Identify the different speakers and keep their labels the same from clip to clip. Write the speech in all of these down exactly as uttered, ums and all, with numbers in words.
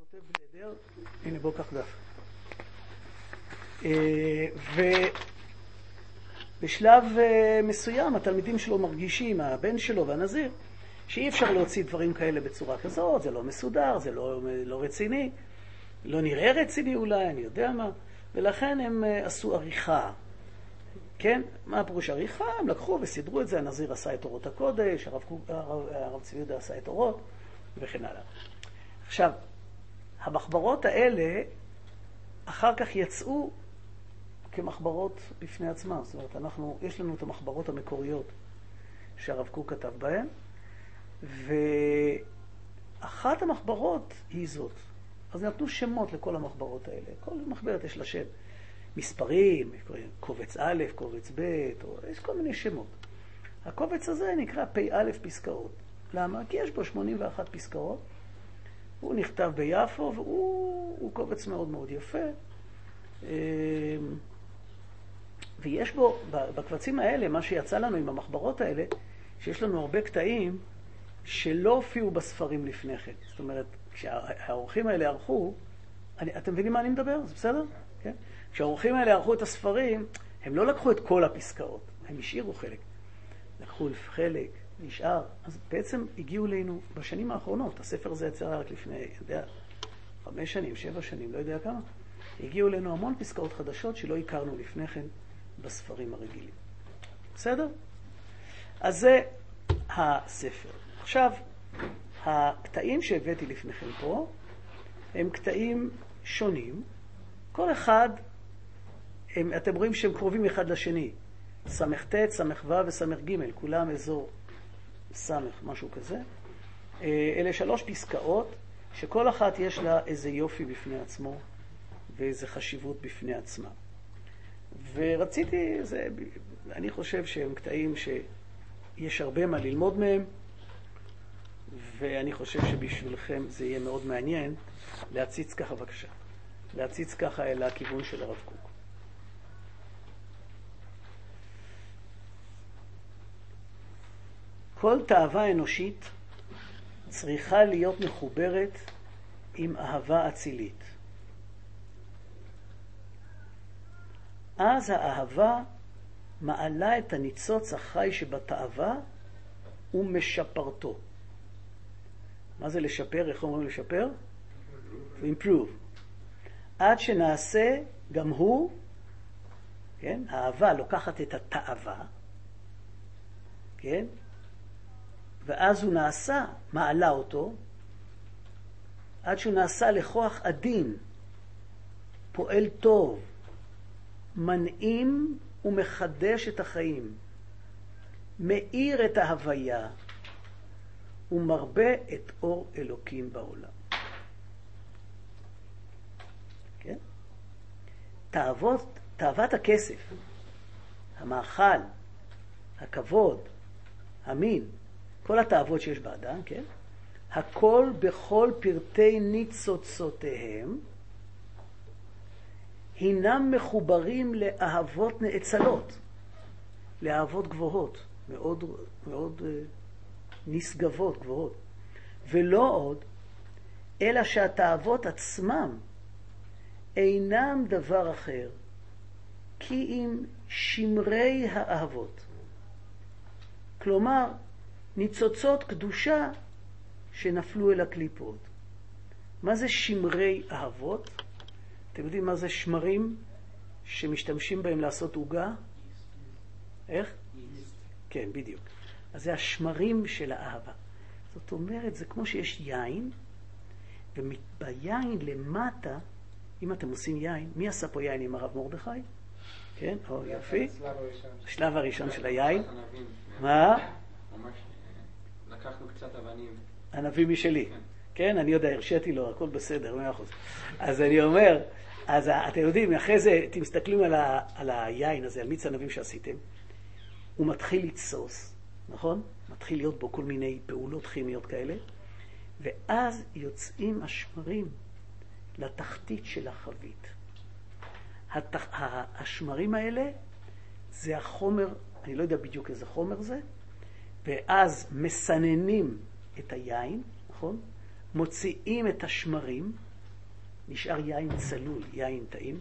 Speaker 1: כותב בלדר, הנה בוא קח דף. ובשלב מסוים התלמידים שלו מרגישים, הבן שלו והנזיר, שאי אפשר להוציא דברים כאלה בצורה כזאת, זה לא מסודר, זה לא, לא רציני, לא נראה רציני אולי, אני יודע מה, ולכן הם עשו עריכה. כן? מה הפירוש עריכה? הם לקחו וסידרו את זה, הנזיר עשה את אורות הקודש, הרב, הרב, הרב צבי יהודה עשה את אורות, וכן הלאה. עכשיו, המחברות האלה אחר כך יצאו כמחברות בפני עצמם. זאת אומרת, אנחנו, יש לנו את המחברות המקוריות שהרב קוק כתב בהן, ואחת המחברות היא זאת. אז נתנו שמות לכל המחברות האלה. כל מחברת יש לה שם. מספרים, קובץ א', קובץ ב', או יש כל מיני שמות. הקובץ הזה נקרא פי א' פסקאות. למה? כי יש בו שמונים ואחת פסקאות. הוא נכתב ביפו, והוא קובץ מאוד מאוד יפה. ויש בו, בקבצים האלה, מה שיצא לנו עם המחברות האלה, שיש לנו הרבה קטעים שלא הופיעו בספרים לפני כן. זאת אומרת, כשהאורחים האלה ערכו, אני, אתם מבינים מה אני מדבר? זה בסדר? כן? כשהאורחים האלה ערכו את הספרים, הם לא לקחו את כל הפסקאות, הם השאירו חלק. לקחו חלק, נשאר. אז בעצם הגיעו אלינו בשנים האחרונות, הספר הזה יצא רק לפני, יודע, חמש שנים, שבע שנים, לא יודע כמה. הגיעו אלינו המון פסקאות חדשות שלא הכרנו לפני כן בספרים הרגילים. בסדר? אז זה הספר. עכשיו, הקטעים שהבאתי לפניכם פה, הם קטעים שונים. כל אחד, הם, אתם רואים שהם קרובים אחד לשני. סמך ת', סמך ו' וסמך ג', כולם אזור סמך, משהו כזה. אלה שלוש פסקאות, שכל אחת יש לה איזה יופי בפני עצמו, ואיזה חשיבות בפני עצמה. ורציתי, זה, אני חושב שהם קטעים שיש הרבה מה ללמוד מהם, ואני חושב שבשבילכם זה יהיה מאוד מעניין להציץ ככה, בבקשה. להציץ ככה אל הכיוון של הרב קוק. כל תאווה אנושית צריכה להיות מחוברת עם אהבה אצילית. אז האהבה מעלה את הניצוץ החי שבתאווה ומשפרתו. מה זה לשפר? איך אומרים לשפר? improve. עד שנעשה גם הוא, כן? האהבה לוקחת את התאווה, כן? ואז הוא נעשה, מעלה אותו, עד שהוא נעשה לכוח עדין, פועל טוב, מנעים ומחדש את החיים, מאיר את ההוויה, ומרבה את אור אלוקים בעולם. כן? תאוות, תאוות הכסף, המאכל, הכבוד, המין, כל התאוות שיש באדם, כן? הכל בכל פרטי ניצוצותיהם, הינם מחוברים לאהבות נאצלות, לאהבות גבוהות, מאוד, מאוד נשגבות, גבוהות. ולא עוד, אלא שהתאוות עצמם אינם דבר אחר, כי אם שמרי האהבות. כלומר, ניצוצות קדושה שנפלו אל הקליפות. מה זה שמרי אהבות? אתם יודעים מה זה שמרים שמשתמשים בהם לעשות עוגה? איך? כן, בדיוק. אז זה השמרים של האהבה. זאת אומרת, זה כמו שיש יין, וביין למטה, אם אתם עושים יין, מי עשה פה יין עם הרב מרדכי? כן, או יופי. השלב הראשון של היין. מה?
Speaker 2: ממש לקחנו קצת אבנים.
Speaker 1: ענבים משלי. כן, אני יודע, הרשיתי לו, הכל בסדר, מאה אחוז. אז אני אומר, אז אתם יודעים, אחרי זה, אתם מסתכלים על, ה, על היין הזה, על מיץ ענבים שעשיתם, הוא מתחיל לצוס, נכון? מתחיל להיות בו כל מיני פעולות כימיות כאלה, ואז יוצאים השמרים לתחתית של החבית. התח... השמרים האלה זה החומר, אני לא יודע בדיוק איזה חומר זה, ואז מסננים את היין, נכון? מוציאים את השמרים, נשאר יין צלול, יין טעים,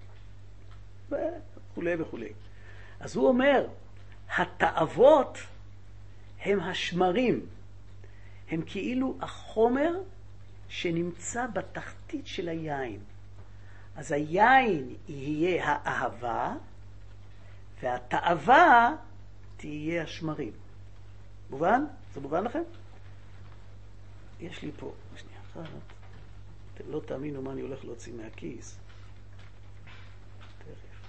Speaker 1: וכולי וכולי. אז הוא אומר, התאוות הם השמרים, הם כאילו החומר שנמצא בתחתית של היין. אז היין יהיה האהבה, והתאווה תהיה השמרים. מובן? זה מובן לכם? יש לי פה, שנייה אחת, אתם לא תאמינו מה אני הולך להוציא מהכיס. תכף.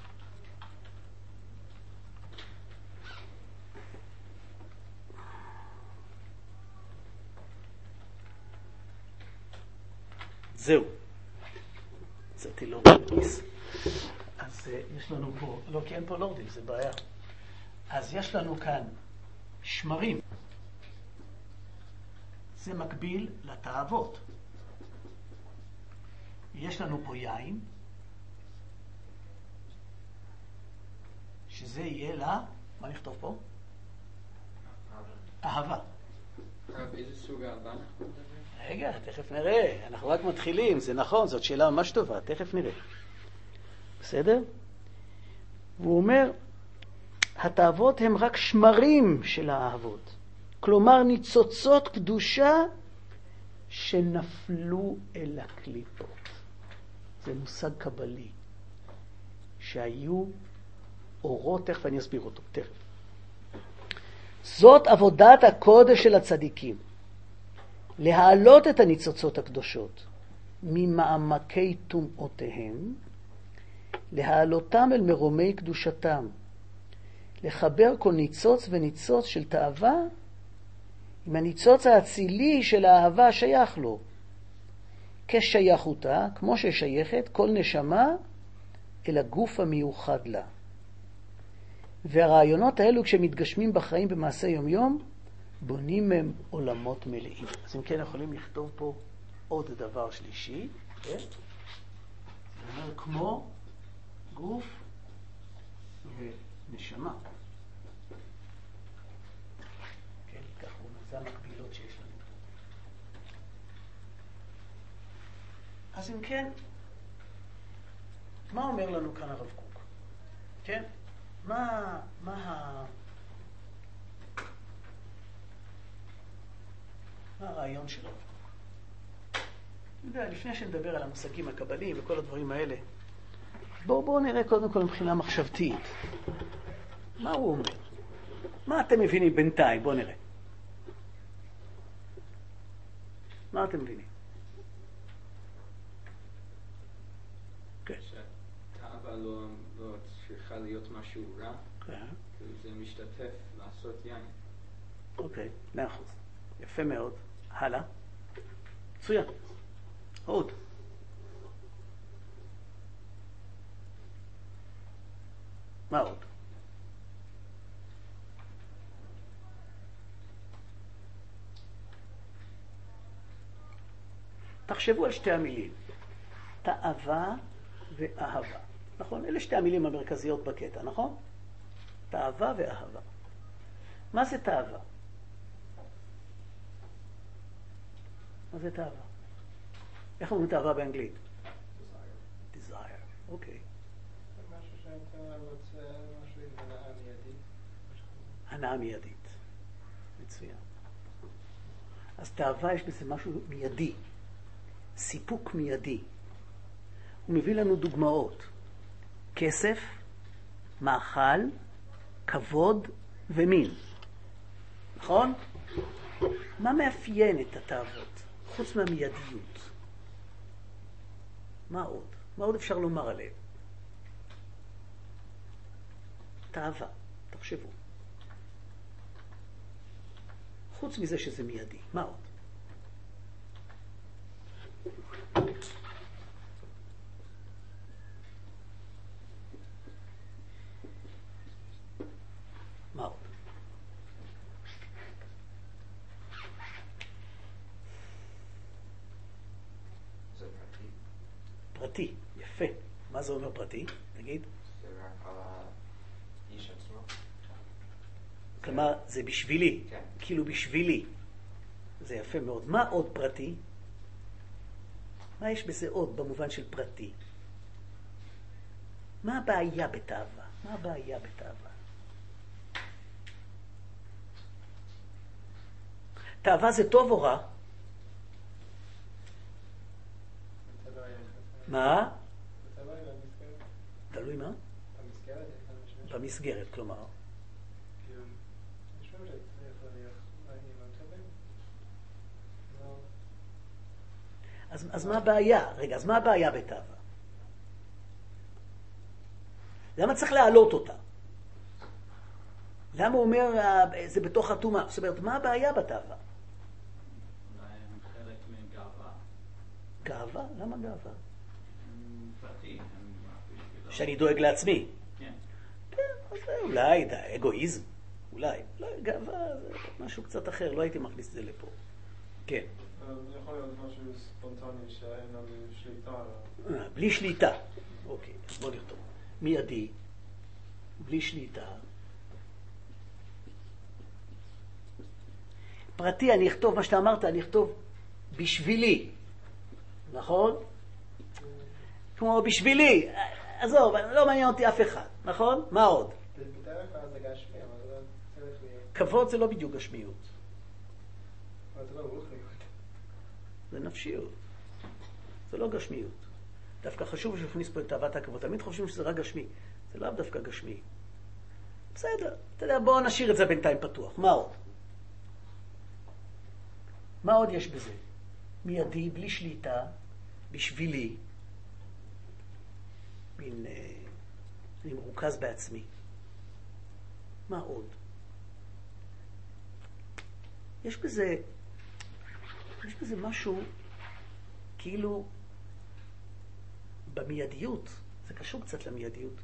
Speaker 1: זהו. יצאתי לא מהכיס. אז uh, יש לנו פה, לא כי אין פה לורדים, זה בעיה. אז יש לנו כאן שמרים. זה מקביל לתאוות. יש לנו פה יין, שזה יהיה לה, מה נכתוב פה? אהבה.
Speaker 2: איזה סוג אהבה אנחנו מדברים?
Speaker 1: רגע, תכף נראה. אנחנו רק מתחילים, זה נכון, זאת שאלה ממש טובה, תכף נראה. בסדר? והוא אומר, התאוות הם רק שמרים של האהבות. כלומר, ניצוצות קדושה שנפלו אל הקליפות. זה מושג קבלי. שהיו אורות, תכף אני אסביר אותו, תכף. זאת עבודת הקודש של הצדיקים. להעלות את הניצוצות הקדושות ממעמקי טומאותיהם, להעלותם אל מרומי קדושתם, לחבר כל ניצוץ וניצוץ של תאווה עם הניצוץ האצילי של האהבה שייך לו, כשייכותה, כמו ששייכת כל נשמה אל הגוף המיוחד לה. והרעיונות האלו כשמתגשמים בחיים במעשה יום יום, בונים מהם עולמות מלאים. אז אם כן יכולים לכתוב פה עוד דבר שלישי, כן? זה אומר כמו גוף ונשמה. כן, כך הוא אומר, זה המקבילות שיש לנו. אז אם כן, מה אומר לנו כאן הרב קוק? כן? מה, מה ה... מה הרעיון שלו? יודע, לפני שנדבר על המושגים הקבליים וכל הדברים האלה, בואו בוא נראה קודם כל מבחינה מחשבתית. מה הוא אומר? מה אתם מבינים בינתיים? בואו נראה. מה אתם מבינים? כן.
Speaker 2: שהתאווה לא, לא צריכה להיות משהו רע,
Speaker 1: כן.
Speaker 2: זה משתתף לעשות יין.
Speaker 1: אוקיי, מאה אחוז. יפה מאוד. הלאה. מצוין. עוד. מה עוד? תחשבו על שתי המילים. תאווה ואהבה. נכון? אלה שתי המילים המרכזיות בקטע, נכון? תאווה ואהבה. מה זה תאווה? מה זה תאווה? איך אומרים תאווה באנגלית? Desire. Desire, אוקיי.
Speaker 3: זה משהו שאתה רוצה, משהו עם הנאה מיידית.
Speaker 1: הנאה מיידית. מצוין. אז תאווה יש בזה משהו מיידי. סיפוק מיידי. הוא מביא לנו דוגמאות. כסף, מאכל, כבוד ומין. נכון? מה מאפיין את התאוות? חוץ מהמיידיות. מה עוד? מה עוד אפשר לומר עליהם? תאווה, תחשבו. חוץ מזה שזה מיידי, מה עוד? מה עוד?
Speaker 3: זה פרטי.
Speaker 1: פרטי, יפה. מה זה אומר פרטי? נגיד.
Speaker 3: זה רק על האיש עצמו.
Speaker 1: כלומר, זה בשבילי.
Speaker 3: כן.
Speaker 1: כאילו בשבילי. זה יפה מאוד. מה עוד פרטי? מה יש בזה עוד במובן של פרטי? מה הבעיה בתאווה? מה הבעיה בתאווה? תאווה זה טוב או רע? מה? תלוי מה? במסגרת, כלומר. אז, אז מה הבעיה? רגע, אז מה הבעיה בתאווה? למה צריך להעלות אותה? למה הוא אומר, זה בתוך התאומה? זאת אומרת, מה הבעיה בתאווה?
Speaker 4: אולי הם חלק מגאווה.
Speaker 1: גאווה? למה גאווה?
Speaker 4: פרטי.
Speaker 1: שאני דואג לעצמי.
Speaker 4: כן.
Speaker 1: כן, אז אולי, אגואיזם. אולי. אולי גאווה זה משהו קצת אחר, לא הייתי מכניס את זה לפה. כן.
Speaker 3: זה יכול להיות משהו ספונטני שאין לנו שליטה.
Speaker 1: בלי שליטה. אוקיי, אז בוא נכתוב. מיידי, בלי שליטה. פרטי, אני אכתוב מה שאתה אמרת, אני אכתוב בשבילי. נכון? כמו בשבילי. עזוב, לא מעניין אותי אף אחד. נכון? מה עוד?
Speaker 3: בדרך כלל זה גשמי, אבל זה לא צריך להיות.
Speaker 1: כבוד זה לא בדיוק גשמיות.
Speaker 3: אבל זה לא רוחניות.
Speaker 1: זה נפשיות. זה לא גשמיות. דווקא חשוב שנכניס פה את תאוות הכבוד. תמיד חושבים שזה רק גשמי. זה לאו דווקא גשמי. בסדר. אתה יודע, בואו נשאיר את זה בינתיים פתוח. מה עוד? מה עוד יש בזה? מיידי, בלי שליטה, בשבילי. מין, אה, אני מרוכז בעצמי. מה עוד? יש בזה, יש בזה משהו כאילו במיידיות, זה קשור קצת למיידיות.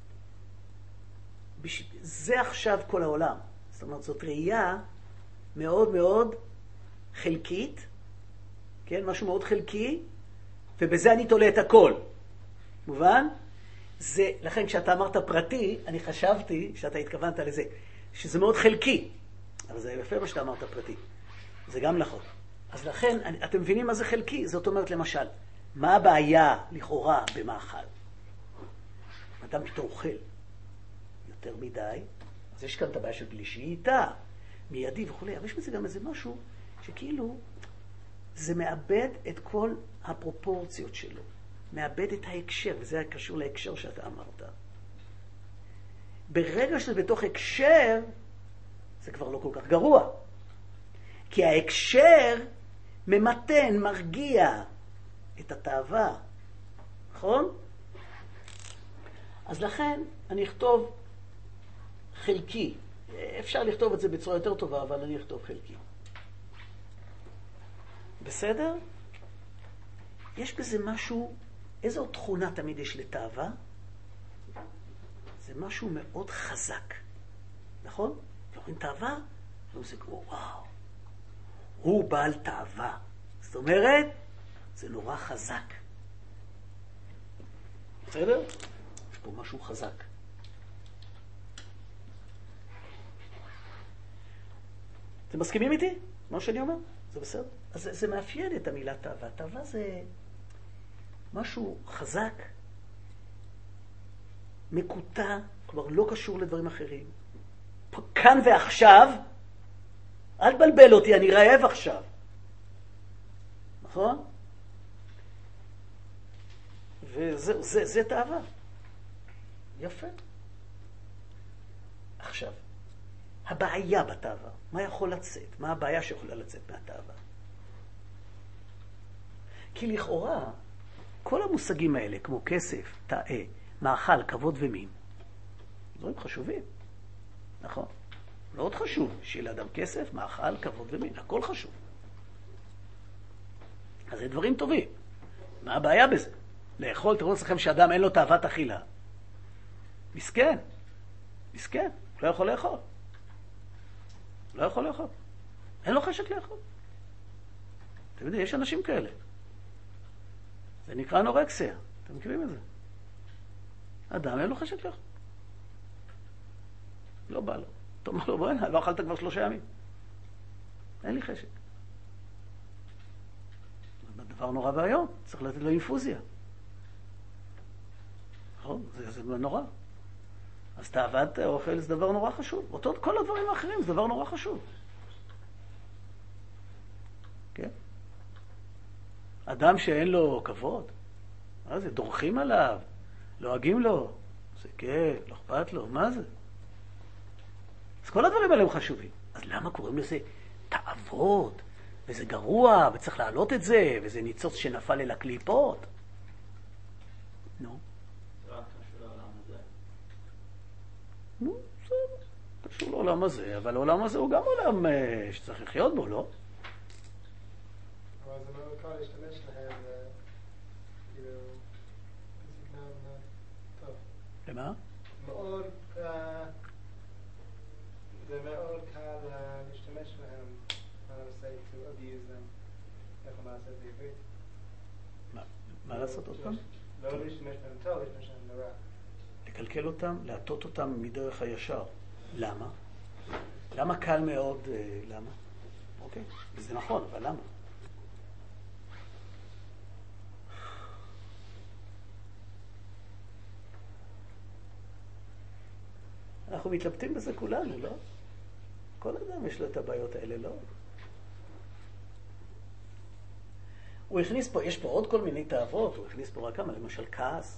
Speaker 1: בש... זה עכשיו כל העולם. זאת אומרת, זאת ראייה מאוד מאוד חלקית, כן? משהו מאוד חלקי, ובזה אני תולה את הכל. מובן? זה, לכן כשאתה אמרת פרטי, אני חשבתי שאתה התכוונת לזה, שזה מאוד חלקי. אבל זה יפה מה שאתה אמרת פרטי. זה גם נכון. אז לכן, אתם מבינים מה זה חלקי? זאת אומרת, למשל, מה הבעיה לכאורה במאכל? אדם פתאום אוכל יותר מדי, אז יש כאן את הבעיה של בלי שליטה, מיידי וכו'. אבל יש בזה גם איזה משהו שכאילו זה מאבד את כל הפרופורציות שלו. מאבד את ההקשר, וזה היה קשור להקשר שאתה אמרת. ברגע שזה בתוך הקשר, זה כבר לא כל כך גרוע. כי ההקשר ממתן, מרגיע את התאווה. נכון? אז לכן אני אכתוב חלקי. אפשר לכתוב את זה בצורה יותר טובה, אבל אני אכתוב חלקי. בסדר? יש בזה משהו, איזו תכונה תמיד יש לתאווה? זה משהו מאוד חזק. נכון? ואומרים תאווה, זה כמו וואו. הוא בעל תאווה. זאת אומרת, זה נורא חזק. בסדר? יש פה משהו חזק. אתם מסכימים איתי? מה שאני אומר? זה בסדר? אז זה, זה מאפיין את המילה תאווה. תאווה זה משהו חזק, מקוטע, כלומר לא קשור לדברים אחרים. כאן ועכשיו, אל תבלבל אותי, אני רעב עכשיו. נכון? וזה זה, זה תאווה. יפה. עכשיו, הבעיה בתאווה, מה יכול לצאת? מה הבעיה שיכולה לצאת מהתאווה? כי לכאורה, כל המושגים האלה, כמו כסף, תאה, מאכל, כבוד ומין, דברים חשובים. נכון? מאוד חשוב שיהיה לאדם כסף, מאכל, כבוד ומין. הכל חשוב. אז זה דברים טובים. מה הבעיה בזה? לאכול, תראו לכם שאדם אין לו תאוות אכילה. מסכן. מסכן. לא יכול לאכול. לא יכול לאכול. אין לו חשק לאכול. אתם יודעים, יש אנשים כאלה. זה נקרא אנורקסיה. אתם מכירים את זה? אדם אין לו חשק לאכול. לא בא לו. אתה אומר לו, בוא הנה, לא אכלת כבר שלושה ימים. אין לי חשק. זה דבר נורא והיום, צריך לתת לו אינפוזיה. נכון? זה, זה נורא. אז תאוות האוכל זה דבר נורא חשוב. אותו, כל הדברים האחרים זה דבר נורא חשוב. כן? אדם שאין לו כבוד, מה זה? דורכים עליו, לועגים לו, זה כן, לא אכפת לו, מה זה? אז כל הדברים האלה הם חשובים. אז למה קוראים לזה תאוות? וזה גרוע, וצריך להעלות את זה, וזה ניצוץ שנפל אל הקליפות. נו.
Speaker 4: זה רק קשור לעולם הזה.
Speaker 1: נו, בסדר. קשור לעולם הזה, אבל העולם הזה הוא גם עולם אה, שצריך לחיות בו, לא?
Speaker 3: אבל זה מאוד קל להשתמש להם, כאילו, בסגנון טוב.
Speaker 1: למה?
Speaker 3: מאוד, אה, זה מאוד קל אה, להשתמש להם, I would say to abuse them. איך מה לעשות בעברית?
Speaker 1: מה, מה לעשות עוד פעם?
Speaker 3: לא להשתמש להם טוב, להשתמש להם לרע.
Speaker 1: לקלקל אותם, להטות אותם מדרך הישר. למה? למה קל מאוד, אה, למה? אוקיי, זה נכון, אבל למה? אנחנו מתלבטים בזה כולנו, לא? כל אדם יש לו את הבעיות האלה, לא? הוא הכניס פה, יש פה עוד כל מיני תאוות, הוא הכניס פה רק כמה, למשל כעס.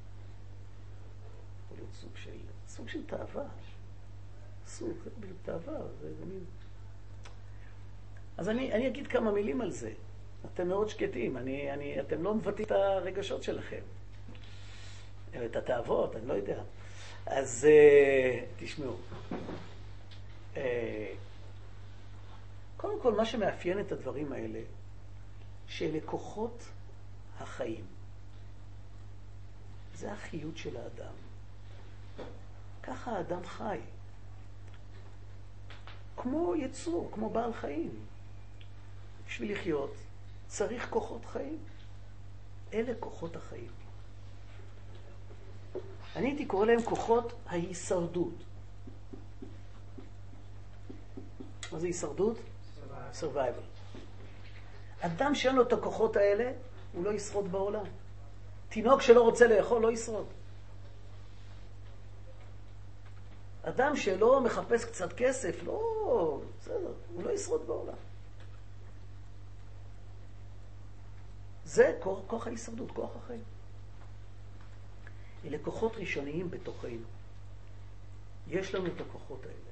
Speaker 1: יכול להיות סוג של, סוג של תאווה. סוג, זה בדיוק תאווה, זה, זה מין... אז אני, אני אגיד כמה מילים על זה. אתם מאוד שקטים, אני, אני, אתם לא מבטאים את הרגשות שלכם. את התאוות, אני לא יודע. אז uh, תשמעו. Uh, קודם כל, מה שמאפיין את הדברים האלה, שאלה כוחות החיים. זה החיות של האדם. ככה האדם חי. כמו יצור, כמו בעל חיים. בשביל לחיות צריך כוחות חיים. אלה כוחות החיים. אני הייתי קורא להם כוחות ההישרדות. מה זה הישרדות? survival. אדם שאין לו את הכוחות האלה, הוא לא ישרוד בעולם. תינוק שלא רוצה לאכול לא ישרוד. אדם שלא מחפש קצת כסף, לא, בסדר, הוא לא ישרוד בעולם. זה כוח, כוח ההישרדות, כוח החיים. אלה כוחות ראשוניים בתוכנו. יש לנו את הכוחות האלה.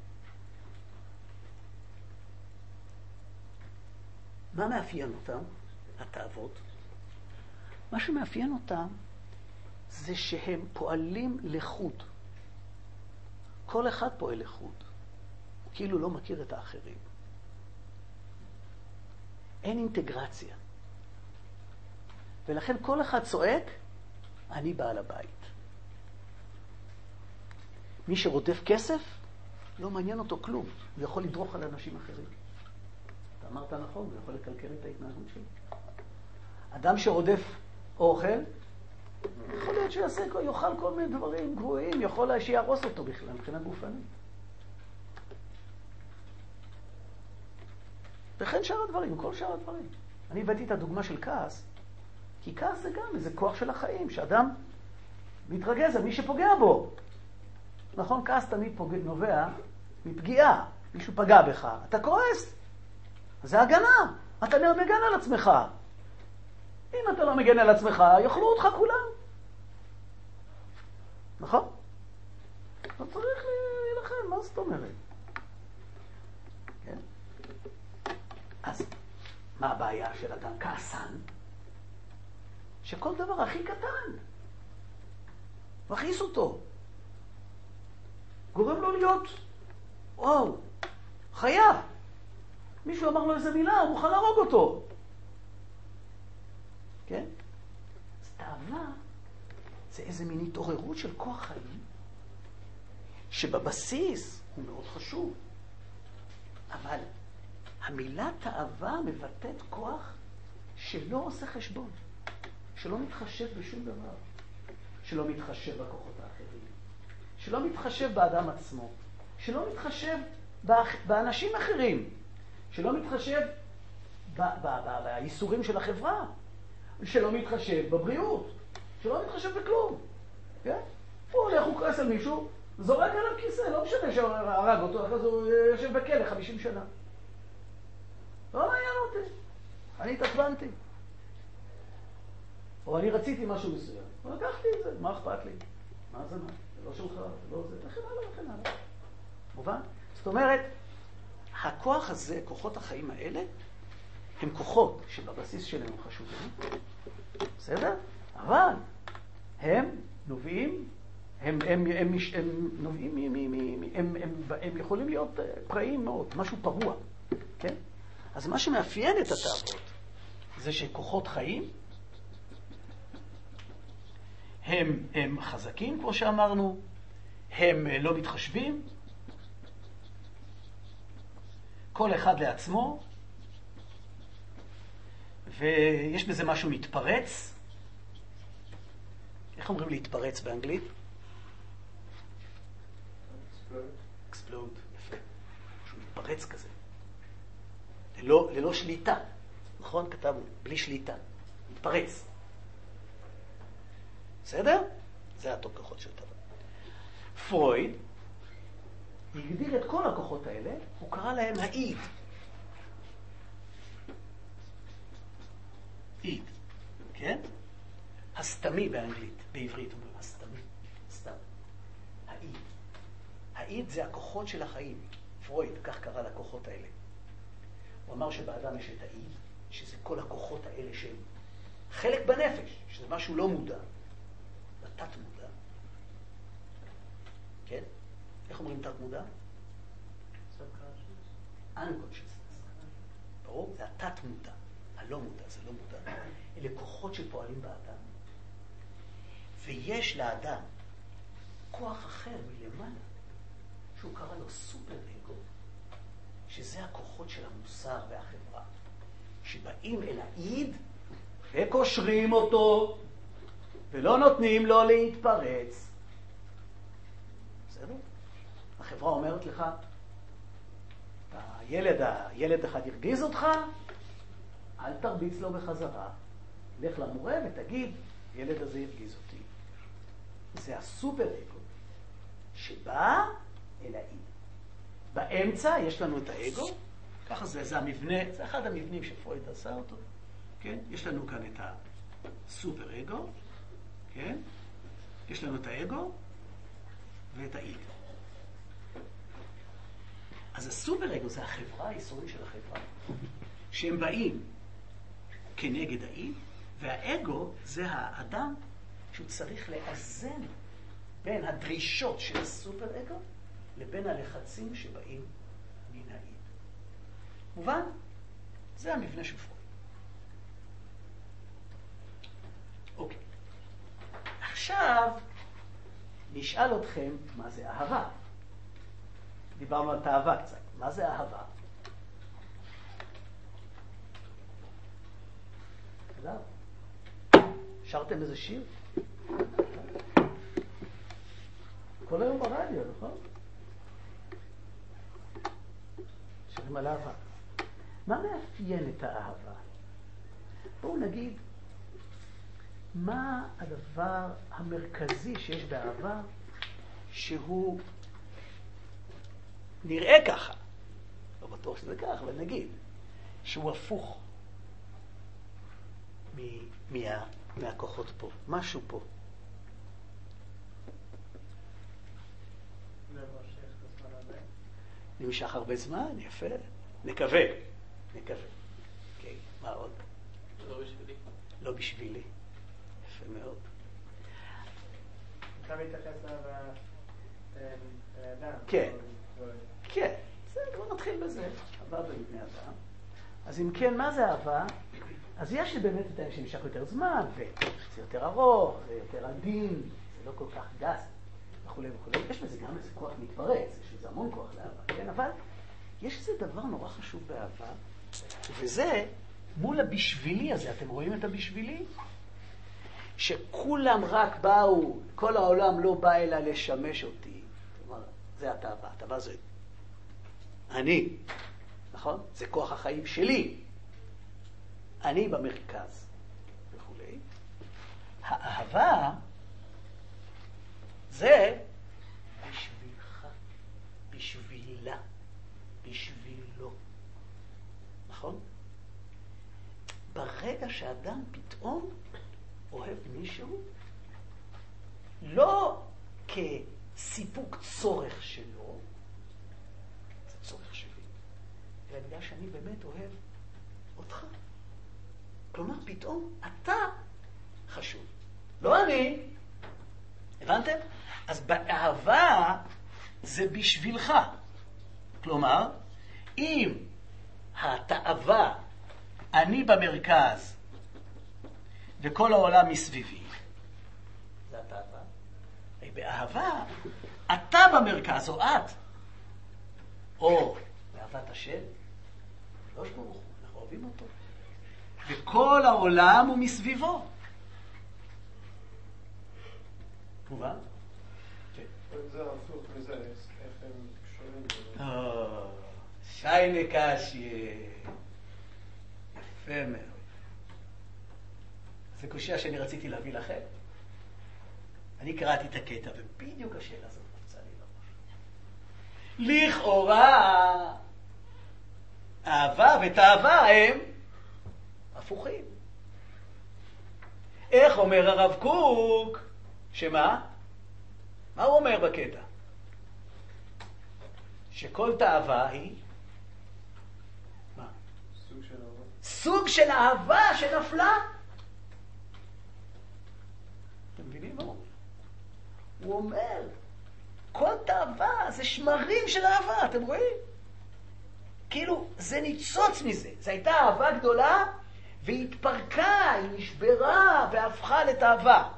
Speaker 1: מה מאפיין אותם? התאוות. מה שמאפיין אותם זה שהם פועלים לחוד. כל אחד פועל לחוד. הוא כאילו לא מכיר את האחרים. אין אינטגרציה. ולכן כל אחד צועק, אני בעל הבית. מי שרודף כסף, לא מעניין אותו כלום. הוא יכול לדרוך על אנשים אחרים. אתה אמרת נכון, הוא יכול לקלקל את ההתנהגות שלו. אדם שרודף אוכל, יכול להיות שיעשה, יאכל כל מיני דברים גרועים, יכול שיהרוס אותו בכלל, מבחינה גופנית. וכן שאר הדברים, כל שאר הדברים. אני הבאתי את הדוגמה של כעס, כי כעס זה גם איזה כוח של החיים, שאדם מתרגז על מי שפוגע בו. נכון, כעס תמיד פוגע, נובע מפגיעה. מישהו פגע בך, אתה כועס. זה הגנה. אתה מגן על עצמך. אם אתה לא מגן על עצמך, יאכלו אותך כולם. נכון? אתה צריך להילחם, מה זאת אומרת? כן? אז מה הבעיה של אדם כעסן? שכל דבר הכי קטן מכעיס אותו. גורם לו להיות, וואו, חיה. מישהו אמר לו איזה מילה, הוא מוכן להרוג אותו. כן? אז תאווה זה איזה מין התעוררות של כוח חיים, שבבסיס הוא מאוד חשוב. אבל המילה תאווה מבטאת כוח שלא עושה חשבון, שלא מתחשב בשום דבר, שלא מתחשב בכוחות האחרים, שלא מתחשב באדם עצמו, שלא מתחשב באנשים אחרים, שלא מתחשב בייסורים של החברה. שלא מתחשב בבריאות, שלא מתחשב בכלום. כן? הוא הולך, הוא כועס על מישהו, זורק עליו כיסא, לא משנה שהרג אותו, אחרי זה הוא יושב בכלא חמישים שנה. לא מעניין אותי. אני התעצבנתי. או אני רציתי משהו מסוים. ולקחתי את זה, מה אכפת לי? מה זה מה? זה לא שלך, זה לא זה, וכן הלאה, וכן הלאה. מובן? זאת אומרת, הכוח הזה, כוחות החיים האלה, הם כוחות שבבסיס שלהם חשובים, בסדר? אבל הם נובעים, הם, הם, הם, הם נובעים, הם, הם, הם, הם, הם יכולים להיות פראיים מאוד, משהו פרוע, כן? אז מה שמאפיין את התאוות זה שכוחות חיים הם, הם חזקים, כמו שאמרנו, הם לא מתחשבים, כל אחד לעצמו, ויש בזה משהו מתפרץ. איך אומרים להתפרץ באנגלית? explode. יפה. משהו מתפרץ כזה. ללא, ללא שליטה. נכון? כתבנו, בלי שליטה. מתפרץ. בסדר? זה התוק כוחות של טבע. פרויד הגדיר את כל הכוחות האלה, הוא קרא להם האיד. איד, כן? הסתמי באנגלית, בעברית אומרים הסתמי, סתם. האיד. האיד זה הכוחות של החיים. פרויד, כך קרא לכוחות האלה. הוא אמר שבאדם יש את האיד, שזה כל הכוחות האלה שהם חלק בנפש, שזה משהו לא מודע, בתת מודע. כן? איך אומרים תת מודע? unconsciousness. ברור? זה התת מודע. הלא מודע, זה לא מודע. אלה כוחות שפועלים באדם. ויש לאדם כוח אחר מלמעלה, שהוא קרא לו סופר אגו, שזה הכוחות של המוסר והחברה, שבאים אל האיד וקושרים אותו, ולא נותנים לו להתפרץ. בסדר? החברה אומרת לך, הילד, הילד אחד ירגיז אותך, אל תרביץ לו בחזרה. לך למורה ותגיד, ילד הזה ירגיז אותי. זה הסופר אגו שבא אל האיד. באמצע יש לנו את האגו, ככה זה, זה המבנה, זה אחד המבנים שפרויד עשה אותו, כן? יש לנו כאן את הסופר אגו, כן? יש לנו את האגו ואת האיד. אז הסופר אגו זה החברה, היסודית של החברה, שהם באים כנגד האיד, והאגו זה האדם שהוא צריך לאזן בין הדרישות של הסופר אגו לבין הלחצים שבאים מן האיד. מובן? זה המבנה של פרויד. אוקיי. עכשיו נשאל אתכם מה זה אהבה. דיברנו על תאווה קצת. מה זה אהבה? שרתם איזה שיר? כל היום ברדיו, נכון? שירים על אהבה. מה מאפיין את האהבה? בואו נגיד, מה הדבר המרכזי שיש באהבה שהוא נראה ככה? לא בטוח שזה ככה, אבל נגיד, שהוא הפוך מה, מהכוחות פה. משהו פה. נמשך הרבה זמן, יפה. נקווה. נקווה. אוקיי, מה עוד?
Speaker 4: לא בשבילי.
Speaker 1: לא בשבילי. יפה מאוד.
Speaker 3: אתה מתייחס לאדם.
Speaker 1: כן. כן. זה כבר נתחיל בזה. אהבה בין בני אדם. אז אם כן, מה זה אהבה? אז יש באמת את האלה שנמשך יותר זמן, וזה יותר ארוך, זה יותר עדין, זה לא כל כך גס, וכו' וכו'. יש בזה גם איזה כוח מתפרץ, יש בזה המון כוח לאהבה, כן? אבל יש איזה דבר נורא חשוב באהבה, וזה מול הבשבילי הזה, אתם רואים את הבשבילי? שכולם רק באו, כל העולם לא בא אלא לשמש אותי. כלומר, זה התאווה, התאווה זה אני, נכון? זה כוח החיים שלי. אני במרכז, וכו'. אוהב מישהו לא כסיפוק צורך שלו, זה צורך שלי, אלא בגלל שאני באמת אוהב אותך. כלומר, פתאום אתה חשוב, לא אני. הבנתם? אז באהבה זה בשבילך. כלומר, אם התאווה, אני במרכז וכל העולם מסביבי, זה התאווה. באהבה, אתה במרכז או את, או באהבת השם, לא שברוך הוא, אנחנו אוהבים אותו. וכל העולם הוא מסביבו. מובן?
Speaker 3: זה הפוך מזה, איך הם קשורים?
Speaker 1: שי נקשי, יפה מאוד. זה קושיה שאני רציתי להביא לכם. אני קראתי את הקטע, ובדיוק השאלה הזאת נפצה לי לראש. לכאורה, אהבה ותאווה הם הפוכים. איך אומר הרב קוק? שמה? מה הוא אומר בקטע? שכל תאווה היא מה?
Speaker 3: סוג של אהבה.
Speaker 1: סוג של אהבה שנפלה. אתם מבינים מה הוא אומר? הוא אומר, כל תאווה זה שמרים של אהבה, אתם רואים? כאילו, זה ניצוץ מזה. זו הייתה אהבה גדולה, והיא התפרקה, היא נשברה, והפכה לתאווה.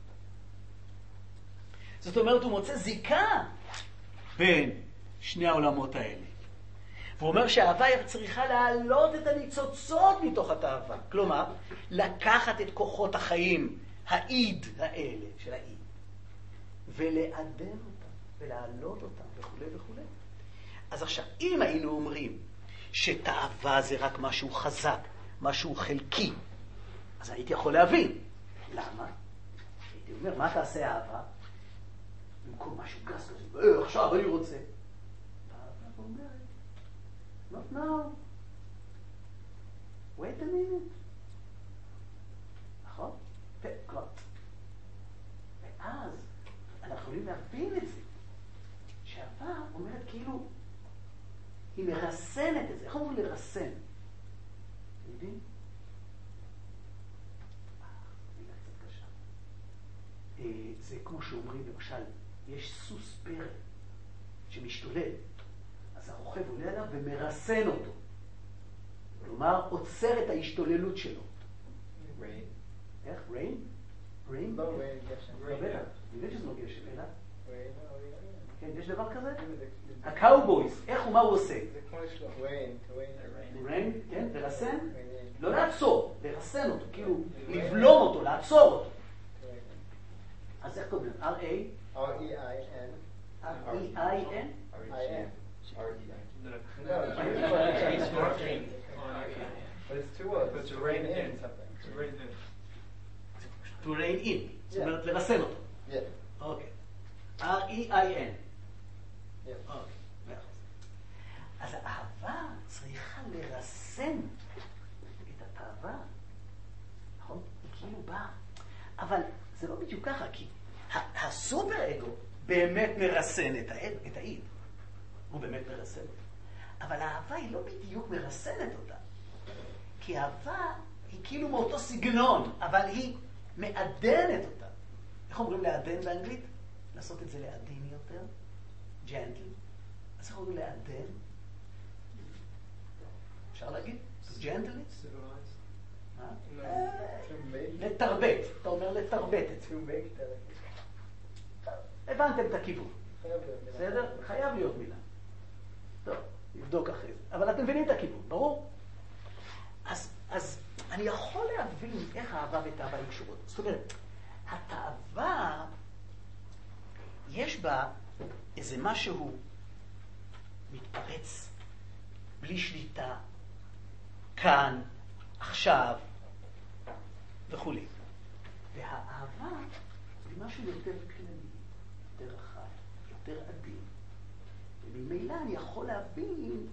Speaker 1: זאת אומרת, הוא מוצא זיקה בין שני העולמות האלה. והוא אומר שהאהבה צריכה להעלות את הניצוצות מתוך התאווה. כלומר, לקחת את כוחות החיים, האיד האלה של האיד, ולעדן אותם, ולהעלות אותם, וכו' וכו'. אז עכשיו, אם היינו אומרים שתאווה זה רק משהו חזק, משהו חלקי, אז הייתי יכול להבין. למה? הייתי אומר, מה תעשה אהבה? במקום משהו גס כזה, אה, עכשיו אני רוצה. האהבה אומרת, not now. wait a minute. נכון? כבר. ואז אנחנו יכולים להבין את זה. שאהבה אומרת כאילו, היא מרסנת את זה. איך אומרים לרסן? אתם יודעים? מילה קצת קשה. זה כמו שאומרים, למשל, יש סוס פרא שמשתולל. אז הרוכב עולה עליו ומרסן אותו. כלומר, עוצר את ההשתוללות שלו.
Speaker 3: ריין.
Speaker 1: איך? ריין? ריין?
Speaker 3: לא ריין, גשם.
Speaker 1: לא בטח. אני יודע שזה לא גשם, אלא?
Speaker 3: ריין,
Speaker 1: כן, יש דבר כזה? הקאובויז, איך ומה הוא עושה?
Speaker 3: זה כמו לשלוח. ריין, ריין.
Speaker 1: ריין, כן, לרסן? לא לעצור, לרסן אותו, כאילו לבלום אותו, לעצור אותו. אז איך קוראים? R A?
Speaker 3: R-E-I-N.
Speaker 1: R-E-I-N?
Speaker 3: I-N.
Speaker 2: No,
Speaker 3: No,
Speaker 2: it's snorkeling.
Speaker 3: but it's two words.
Speaker 2: But to rein
Speaker 3: in
Speaker 2: in.
Speaker 3: something.
Speaker 2: To rein in.
Speaker 1: To rein in, זאת אומרת לרסן אותו.
Speaker 3: Yeah.
Speaker 1: אוקיי. R-E-I-N.
Speaker 3: Yeah.
Speaker 1: אוקיי, מאה אחוז. אז האהבה צריכה לרסן את התאווה. נכון? היא כאילו באה. אבל זה לא בדיוק ככה, כי הסופר אגו באמת מרסן את האיד. הוא באמת מרסן אותה. אבל האהבה היא לא בדיוק מרסנת אותה. כי האהבה היא כאילו מאותו סגנון, אבל היא מעדנת אותה. איך אומרים לעדן באנגלית? לעשות את זה לעדין יותר. ג'נטל. אז איך אומרים לעדן? אפשר להגיד? ג'נטלי? מה?
Speaker 3: No. To make.
Speaker 1: לתרבט. אתה אומר לתרבט את זה.
Speaker 3: To make that.
Speaker 1: הבנתם את הכיוון.
Speaker 3: חייב להיות מילה.
Speaker 1: בסדר? חייב להיות מילה. טוב, נבדוק אחרי זה. אבל אתם מבינים את הכיוון, ברור? אז, אז אני יכול להבין איך האהבה ותאווה היא קשורות. זאת אומרת, התאווה, יש בה איזה משהו מתפרץ, בלי שליטה, כאן, עכשיו, וכו'. והאהבה זה משהו יותר כללי, יותר רחב, יותר עדין. וממילא אני יכול להבין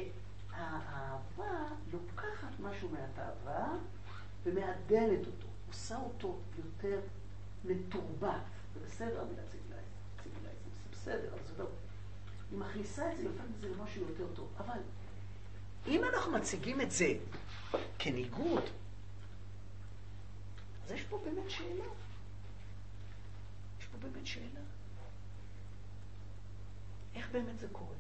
Speaker 1: שהאהבה לוקחת משהו מהתאווה ומעדנת אותו, עושה אותו יותר מתורבת. זה בסדר המילה ציוויליזם, זה בסדר, אבל זה לא. היא מכניסה את זה, היא הופכת את זה למשהו יותר טוב. אבל אם אנחנו מציגים את זה כניגוד, אז יש פה באמת שאלה. יש פה באמת שאלה. איך באמת זה קורה?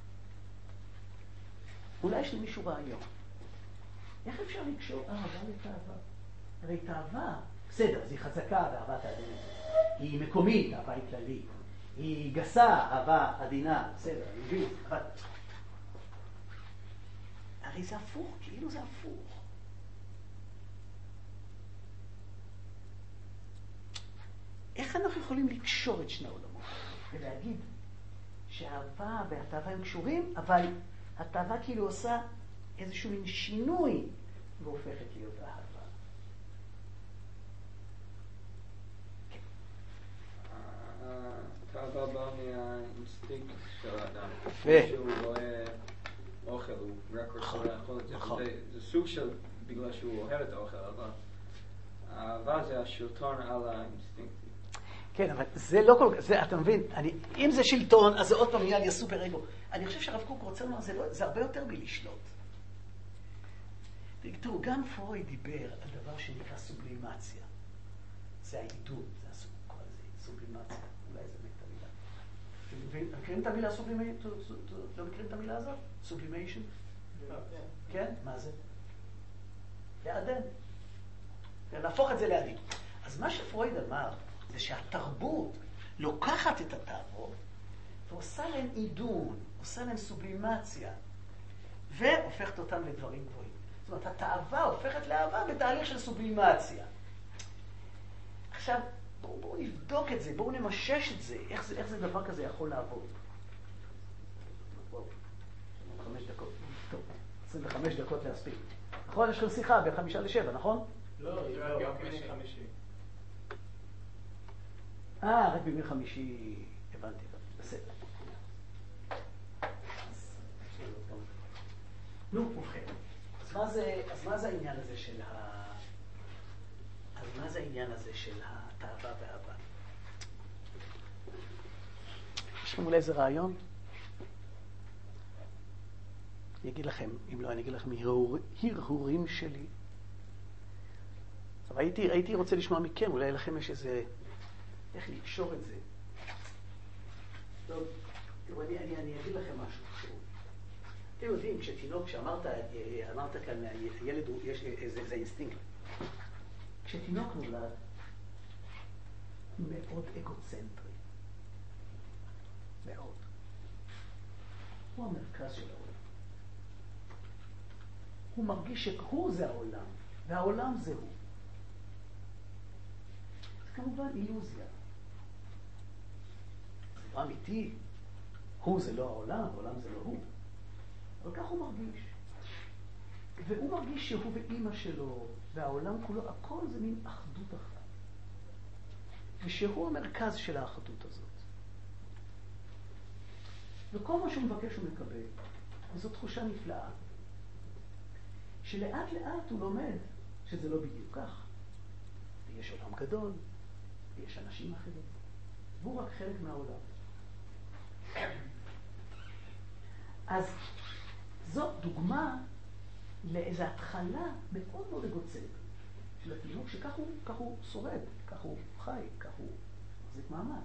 Speaker 1: אולי יש למישהו רעיון. איך אפשר לקשור אהבה לתאווה? הרי תאווה, בסדר, אז היא חזקה באהבת העדינות. היא מקומית, אהבה היא כללית. היא גסה, אהבה עדינה, בסדר, אני מבין. אבל... הרי זה הפוך, כאילו זה הפוך. איך אנחנו יכולים לקשור את שני העולמות ולהגיד שהאהבה והתאווה הם קשורים, אבל התאווה כאילו עושה איזשהו מין שינוי והופכת להיות אהבה.
Speaker 2: התאווה באה מהאינסטינקט של האדם.
Speaker 1: ו...
Speaker 2: שהוא רואה אוכל, הוא רק רוצה לאכול את זה. זה סוג של בגלל שהוא אוהב את האוכל, אבל האהבה זה השלטון על האינסטינקט.
Speaker 1: כן, אבל זה לא כל כך, זה, אתה מבין, אני, אם זה שלטון, אז זה עוד פעם נהיה לי הסופר אגו. אני חושב שהרב קוק רוצה לומר, זה, לא, זה הרבה יותר מלשלוט. תראו, גם פרויד דיבר על דבר שנקרא סובלימציה. זה העידוד, זה הסוג, כל זה, סובלימציה. אולי זה מת המילה. אתם מכירים את המילה סובלימציה? לא מכירים את המילה הזאת? סובלימיישן? כן? מה זה? לעדן. להפוך את זה לעדין. אז מה שפרויד אמר, זה שהתרבות לוקחת את התאוות ועושה להם עידון, עושה להם סובלימציה, והופכת אותם לדברים גבוהים. זאת אומרת, התאווה הופכת לאהבה בתהליך של סובלימציה. עכשיו, בואו בוא נבדוק את זה, בואו נמשש את זה, איך זה, איך זה דבר כזה יכול לעבוד. בואו, חמש דקות, טוב, עשרים וחמש דקות להספיק. נכון, יש לכם שיחה בין חמישה לשבע, נכון?
Speaker 3: לא, לא, רק בימי חמישי.
Speaker 1: אה, רק בימי חמישי, הבנתי, בסדר. נו, ובכן. אז מה זה, אז מה זה העניין הזה של ה... אז מה זה העניין הזה של התאווה והאהבה? יש לכם אולי איזה רעיון? אני אגיד לכם, אם לא, אני אגיד לכם הרהורים שלי. אבל הייתי, הייתי רוצה לשמוע מכם, אולי לכם יש איזה... איך לקשור את זה? טוב, תראו, אני, אני, אני אגיד לכם משהו. אתם יודעים, כשתינוק, כשאמרת, אמרת כאן, הילד הוא, יש, זה, זה אינסטינקט. כשתינוק נולד, הוא מאוד אגוצנטרי. מאוד. הוא המרכז של העולם. הוא מרגיש שהוא זה העולם, והעולם זה הוא. זה כמובן אילוזיה. זה לא אמיתי. הוא זה לא העולם, העולם זה לא הוא. אבל כך הוא מרגיש. והוא מרגיש שהוא ואימא שלו, והעולם כולו, הכל זה מין אחדות אחת. ושהוא המרכז של האחדות הזאת. וכל מה שהוא מבקש הוא מקבל. וזו תחושה נפלאה. שלאט לאט הוא לומד שזה לא בדיוק כך. ויש עולם גדול, ויש אנשים אחרים. והוא רק חלק מהעולם. אז זאת דוגמה לאיזו התחלה מאוד מאוד אגוצנטרית של התינוק, שכך הוא, כך הוא שורד, כך הוא חי, כך הוא מחזיק מעמד.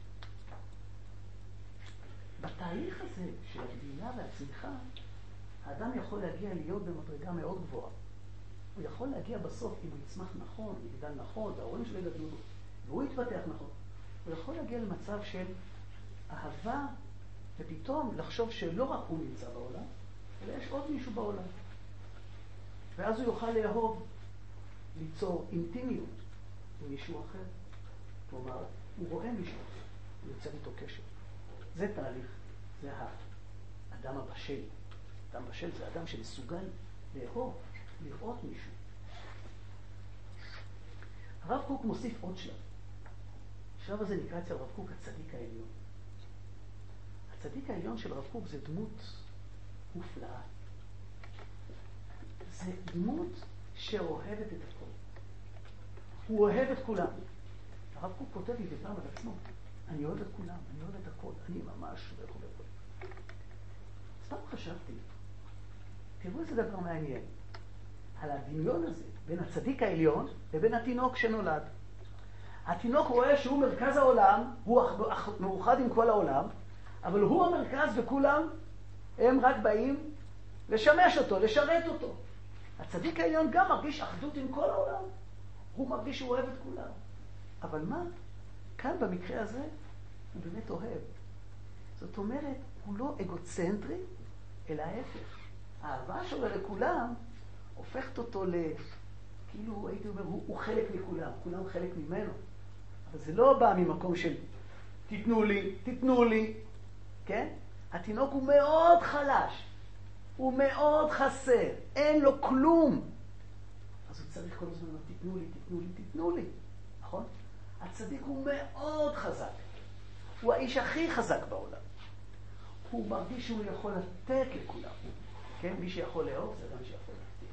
Speaker 1: בתהליך הזה של הגדילה והצמיחה, האדם יכול להגיע להיות במדרגה מאוד גבוהה. הוא יכול להגיע בסוף, אם הוא יצמח נכון, יגדל נכון, וההורים שלו יגדלו, והוא יתפתח נכון, הוא יכול להגיע למצב של אהבה, ופתאום לחשוב שלא רק הוא נמצא בעולם, אלא יש עוד מישהו בעולם. ואז הוא יוכל לאהוב, ליצור אינטימיות עם מישהו אחר. כלומר, הוא רואה מישהו אחר, הוא יוצר איתו קשר. זה תהליך, זה האדם הבשל. אדם בשל זה אדם שמסוגל לאהוב, לראות מישהו. הרב קוק מוסיף עוד שלב. השלב הזה נקרא אצל הרב קוק הצדיק העליון. הצדיק העליון של הרב קוק זה דמות מופלאה. זה דמות שאוהבת את הכל. הוא אוהב את כולם. הרב קוק כותב לי פעם על עצמו, אני אוהב את כולם, אני אוהב את הכל, אני ממש וכו' וכו'. אז פעם חשבתי, תראו איזה דבר מעניין, על הדמיון הזה בין הצדיק העליון לבין התינוק שנולד. התינוק רואה שהוא מרכז העולם, הוא מאוחד עם כל העולם, אבל הוא המרכז וכולם הם רק באים לשמש אותו, לשרת אותו. הצדיק העליון גם מרגיש אחדות עם כל העולם. הוא מרגיש שהוא אוהב את כולם. אבל מה? כאן במקרה הזה הוא באמת אוהב. זאת אומרת, הוא לא אגוצנטרי, אלא ההפך. האהבה שלו לכולם הופכת אותו ל... כאילו, הייתי אומר, הוא, הוא חלק מכולם, כולם חלק ממנו. אבל זה לא בא ממקום של תיתנו לי, תיתנו לי, כן? התינוק הוא מאוד חלש, הוא מאוד חסר, אין לו כלום. אז הוא צריך כל הזמן, תיתנו לי, תיתנו לי, תיתנו לי, נכון? הצדיק הוא מאוד חזק, הוא האיש הכי חזק בעולם. הוא מרגיש שהוא יכול לתת לכולם, כן? מי שיכול לאהוב זה גם שיכול לתת.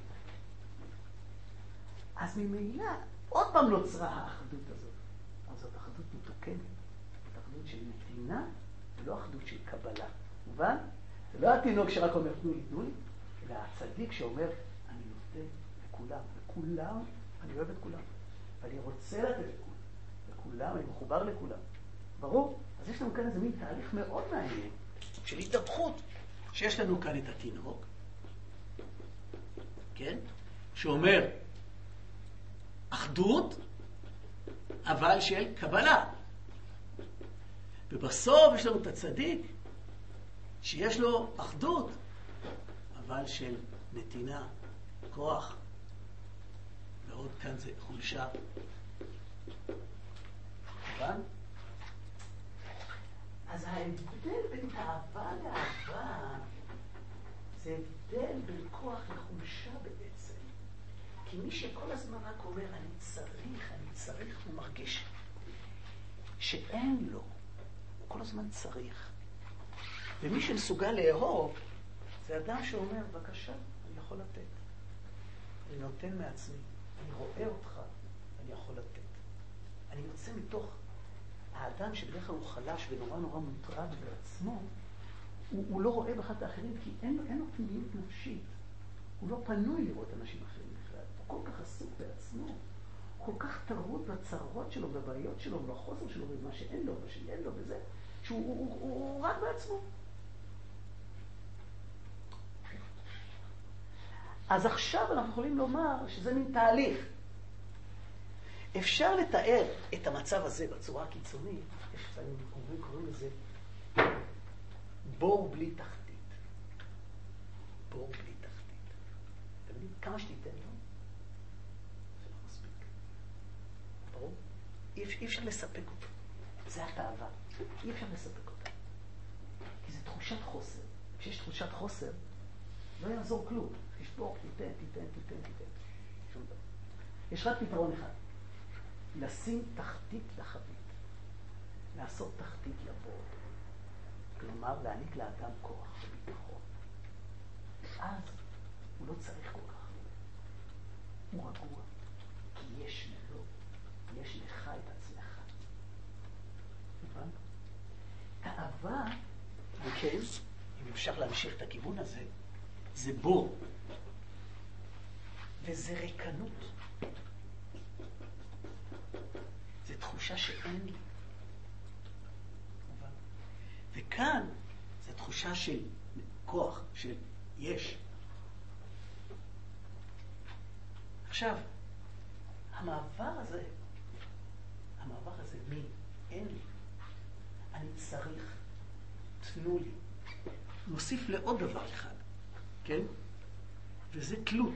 Speaker 1: אז ממילא עוד פעם נוצרה האחדות הזאת. אז זאת אחדות מתוקנת, זאת אחדות של נתינה ולא אחדות של קבלה. מובן? זה לא התינוק שרק אומר תנו לי, תנו לי, אלא הצדיק שאומר אני נותן לכולם, לכולם, אני אוהב את כולם, ואני רוצה לתת לכולם, לכולם, אני מחובר לכולם. ברור? אז יש לנו כאן איזה מין תהליך מאוד מעניין של התהפכות, שיש לנו כאן את התינוק, כן? שאומר אחדות, אבל של קבלה. ובסוף יש לנו את הצדיק, שיש לו אחדות, אבל של נתינה, כוח. ועוד כאן זה חולשה. הבן? אז ההבדל בין אהבה לאהבה, זה הבדל בין כוח לחולשה בעצם. כי מי שכל הזמן רק אומר, אני צריך, אני צריך, הוא מרגיש שאין לו. הוא כל הזמן צריך. ומי שמסוגל לאהוב, זה אדם שאומר, בבקשה, אני יכול לתת. אני נותן מעצמי. אני רואה אותך, אני יכול לתת. אני יוצא מתוך האדם שבדרך כלל הוא חלש ונורא נורא מוטרד בעצמו, הוא, הוא לא רואה בכלל את האחרים, כי אין, אין לו פנימיות נפשית. הוא לא פנוי לראות אנשים אחרים בכלל. הוא כל כך עסוק בעצמו. הוא כל כך טרוד בצרות שלו, בבעיות שלו, בחוסר שלו, במה שאין לו, מה שאין לו, וזה, שהוא הוא, הוא, הוא, הוא רק בעצמו. אז עכשיו אנחנו יכולים לומר שזה מין תהליך. אפשר לתאר את המצב הזה בצורה הקיצונית, יש לפעמים אומרים, קוראים לזה בור בלי תחתית. בור בלי תחתית. אתם יודעים, כמה שתיתן לו, זה לא מספיק. ברור? אי אפשר לספק אותו. זה התאווה. אי אפשר לספק אותה. כי זה תחושת חוסר. כשיש תחושת חוסר, לא יעזור כלום. תשפוך, תיתן, תיתן, תיתן, תיתן. שום דבר. יש רק פתרון אחד. לשים תחתית לחבית. לעשות תחתית לבור. כלומר, להעניק לאדם כוח וביטחון. ואז הוא לא צריך כל כך. הוא רגוע. כי יש מלוא. יש לך את עצמך. הבנת? תאווה, וכן, אם אפשר להמשיך את הכיוון הזה, זה בור. וזה ריקנות. זה תחושה שאין לי. וכאן זה תחושה של כוח, של יש. עכשיו, המעבר הזה, המעבר הזה מי? אין לי. אני צריך, תנו לי. נוסיף לעוד דבר אחד, כן? וזה תלות.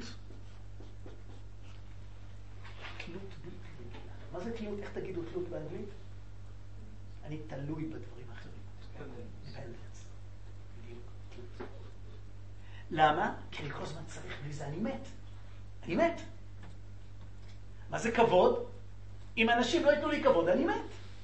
Speaker 1: תלות בלתי רגילה. מה זה תלות? איך תגידו תלות באנגלית? אני תלוי בדברים אחרים. דפנדנס. בדיוק, תלות. למה? כי אני כל הזמן צריך, בלי זה אני מת. אני מת. מה זה כבוד? אם אנשים לא ייתנו לי כבוד, אני מת.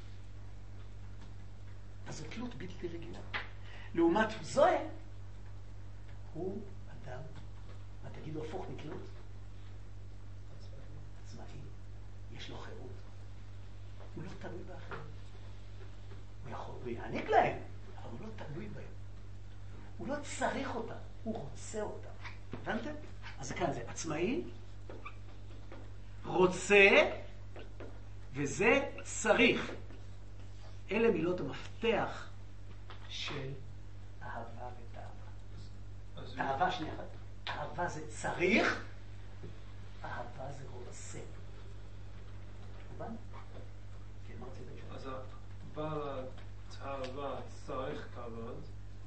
Speaker 1: אז זו תלות בלתי רגילה. לעומת זוהה, הוא אדם, מה תגידו הפוך מתלות? עצמאי. יש יש לו חירות. הוא לא תלוי באחרים. הוא יכול, הוא יעניק להם, אבל הוא לא תלוי בהם. הוא לא צריך אותם, הוא רוצה אותם. הבנתם? אז כאן זה עצמאי, רוצה, וזה צריך. אלה מילות המפתח של אהבה ותאווה. אהבה, שנייה אחת. אהבה זה צריך, אהבה זה רוצה. הבנת? כן, מה רצית לשאול?
Speaker 5: אז בעל התאווה צריך כבוד,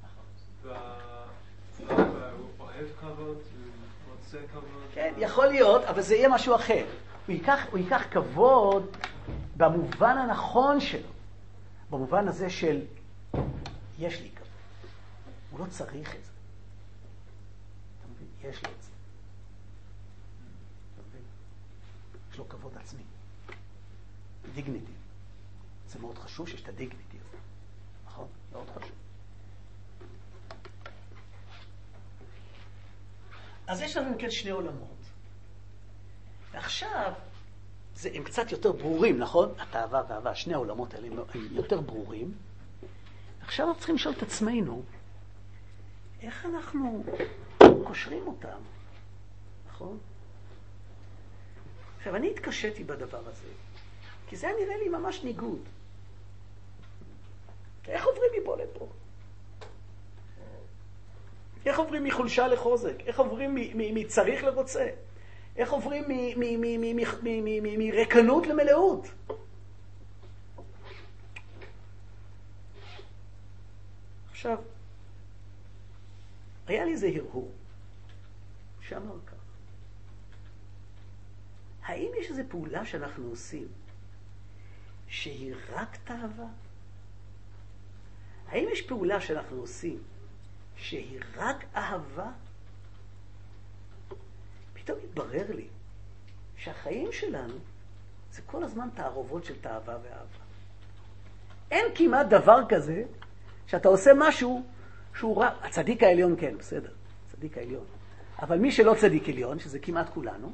Speaker 5: והוא אוהב כבוד, הוא רוצה כבוד.
Speaker 1: כן, יכול להיות, אבל זה יהיה משהו אחר. הוא ייקח, הוא ייקח כבוד במובן הנכון שלו. במובן הזה של יש לי כבוד. הוא לא צריך את זה. אתה מבין? יש לי את זה. אתה מבין? יש לו כבוד עצמי. דיגניטי. זה מאוד חשוב שיש את הדיגניטי הזה. נכון? מאוד חשוב. אז יש לנו כן שני עולמות. ועכשיו, זה, הם קצת יותר ברורים, נכון? התאווה והאהבה, שני העולמות האלה הם יותר ברורים. עכשיו אנחנו צריכים לשאול את עצמנו, איך אנחנו קושרים אותם, נכון? עכשיו, אני התקשיתי בדבר הזה, כי זה נראה לי ממש ניגוד. איך עוברים מפה לפה? איך עוברים מחולשה לחוזק? איך עוברים מצריך לרוצה? איך עוברים מרקנות למלאות? עכשיו, היה לי איזה הרהור שאמר כך. האם יש איזו פעולה שאנחנו עושים שהיא רק תאווה? האם יש פעולה שאנחנו עושים שהיא רק אהבה? פתאום התברר לי שהחיים שלנו זה כל הזמן תערובות של תאווה ואהבה. אין כמעט דבר כזה שאתה עושה משהו שהוא רק... הצדיק העליון כן, בסדר, צדיק העליון. אבל מי שלא צדיק עליון, שזה כמעט כולנו,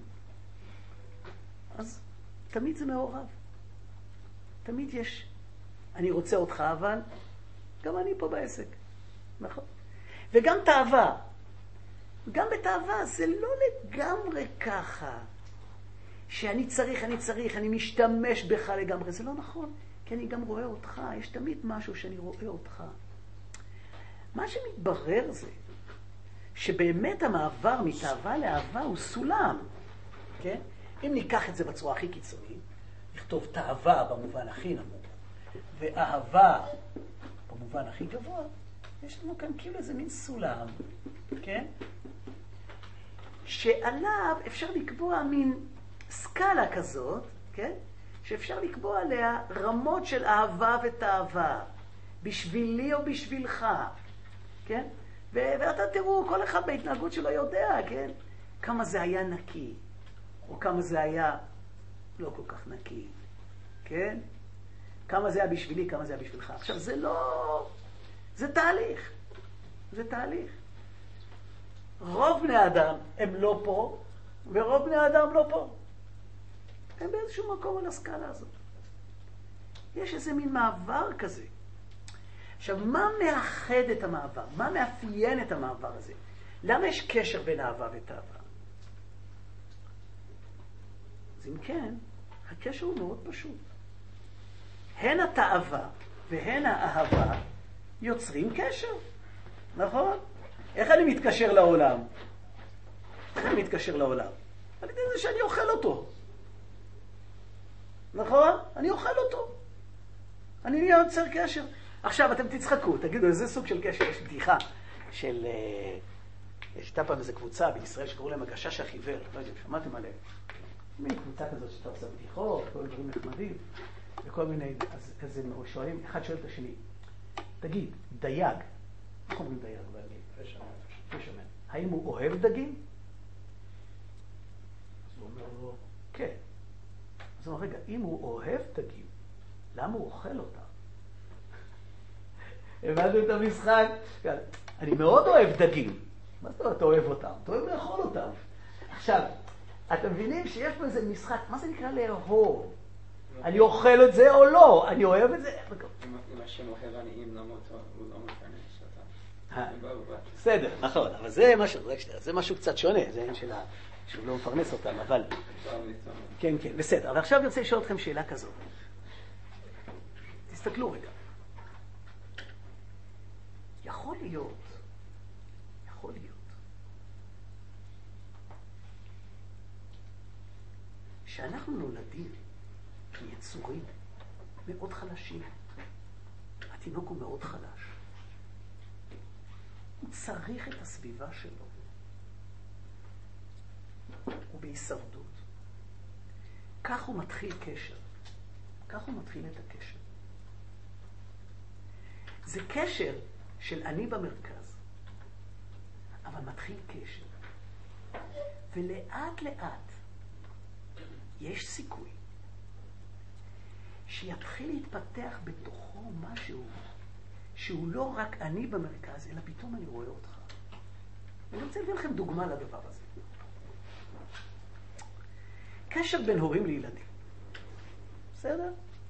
Speaker 1: אז תמיד זה מעורב. תמיד יש, אני רוצה אותך, אבל גם אני פה בעסק. נכון? וגם תאווה. גם בתאווה זה לא לגמרי ככה. שאני צריך, אני צריך, אני משתמש בך לגמרי. זה לא נכון, כי אני גם רואה אותך. יש תמיד משהו שאני רואה אותך. מה שמתברר זה שבאמת המעבר מתאווה לאהבה הוא סולם. כן? אם ניקח את זה בצורה הכי קיצונית, נכתוב תאווה במובן הכי נמוך, ואהבה במובן הכי גבוה, יש לנו כאן כאילו איזה מין סולם, כן? שעליו אפשר לקבוע מין סקאלה כזאת, כן? שאפשר לקבוע עליה רמות של אהבה ותאווה, בשבילי או בשבילך, כן? ו- ואתה תראו, כל אחד בהתנהגות שלו יודע, כן? כמה זה היה נקי, או כמה זה היה לא כל כך נקי, כן? כמה זה היה בשבילי, כמה זה היה בשבילך. עכשיו, זה לא... זה תהליך. זה תהליך. רוב בני האדם הם לא פה, ורוב בני האדם לא פה. הם באיזשהו מקום על הסקאלה הזאת. יש איזה מין מעבר כזה. עכשיו, מה מאחד את המעבר? מה מאפיין את המעבר הזה? למה יש קשר בין אהבה ותאווה? אז אם כן, הקשר הוא מאוד פשוט. הן התאווה והן האהבה יוצרים קשר. נכון? איך אני מתקשר לעולם? איך אני מתקשר לעולם? על ידי זה שאני אוכל אותו. נכון? אני אוכל אותו. אני נהיה יוצר קשר. עכשיו אתם תצחקו, תגידו איזה סוג של קשר. יש בדיחה של... יש הייתה פעם איזו קבוצה בישראל שקראו להם הגשש החיוור. לא יודע, שמעתם עליהם? מין קבוצה כזאת שאתה עושה בדיחות, כל דברים נחמדים, וכל מיני, אז כזה שואלים, אחד שואל את השני, תגיד, דייג, איך אומרים דייג באנגלית? פישרמן. האם הוא אוהב דגים? אז הוא אומר לו, כן. אז הוא אומר, רגע, אם הוא אוהב דגים, למה הוא אוכל אותם? הבנתם את המשחק? אני מאוד אוהב דגים. מה זאת אומרת, אתה אוהב אותם? אתה אוהב לאכול אותם. עכשיו, אתם מבינים שיש פה איזה משחק, מה זה נקרא לאהוב? אני אוכל את זה או לא? אני אוהב את זה?
Speaker 2: אם השם אוהב עניים, למה הוא לא מפרנס אותם?
Speaker 1: בסדר, נכון, אבל זה משהו, זה משהו קצת שונה, זה אין שאלה שהוא לא מפרנס אותם, אבל... כן, כן, בסדר. אבל עכשיו אני רוצה לשאול אתכם שאלה כזאת. תסתכלו רגע. יכול להיות, יכול להיות, שאנחנו נולדים כיצורים מאוד חלשים. התינוק הוא מאוד חלש. הוא צריך את הסביבה שלו. הוא בהישרדות. כך הוא מתחיל קשר. כך הוא מתחיל את הקשר. זה קשר של אני במרכז, אבל מתחיל קשר. ולאט לאט יש סיכוי שיתחיל להתפתח בתוכו משהו שהוא לא רק אני במרכז, אלא פתאום אני רואה אותך. אני רוצה להביא לכם דוגמה לדבר הזה. קשר בין הורים לילדים. בסדר?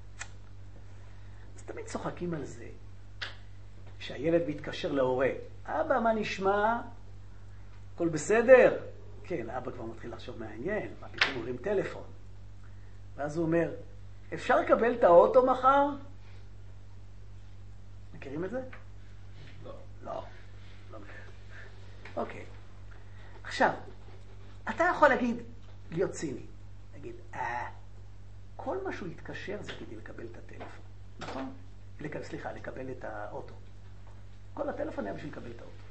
Speaker 1: אז תמיד צוחקים על זה. שהילד מתקשר להורה. אבא, מה נשמע? הכל בסדר? כן, אבא כבר מתחיל לחשוב מעניין. מה פתאום הורים טלפון? ואז הוא אומר, אפשר לקבל את האוטו מחר? מכירים את זה?
Speaker 2: לא.
Speaker 1: לא. לא מכיר. אוקיי. עכשיו, אתה יכול להגיד, להיות ציני. להגיד, אה, כל מה שהוא יתקשר זה כדי לקבל את הטלפון. נכון? לקבל, סליחה, לקבל את האוטו. כל הטלפון היה בשביל לקבל את האוטו.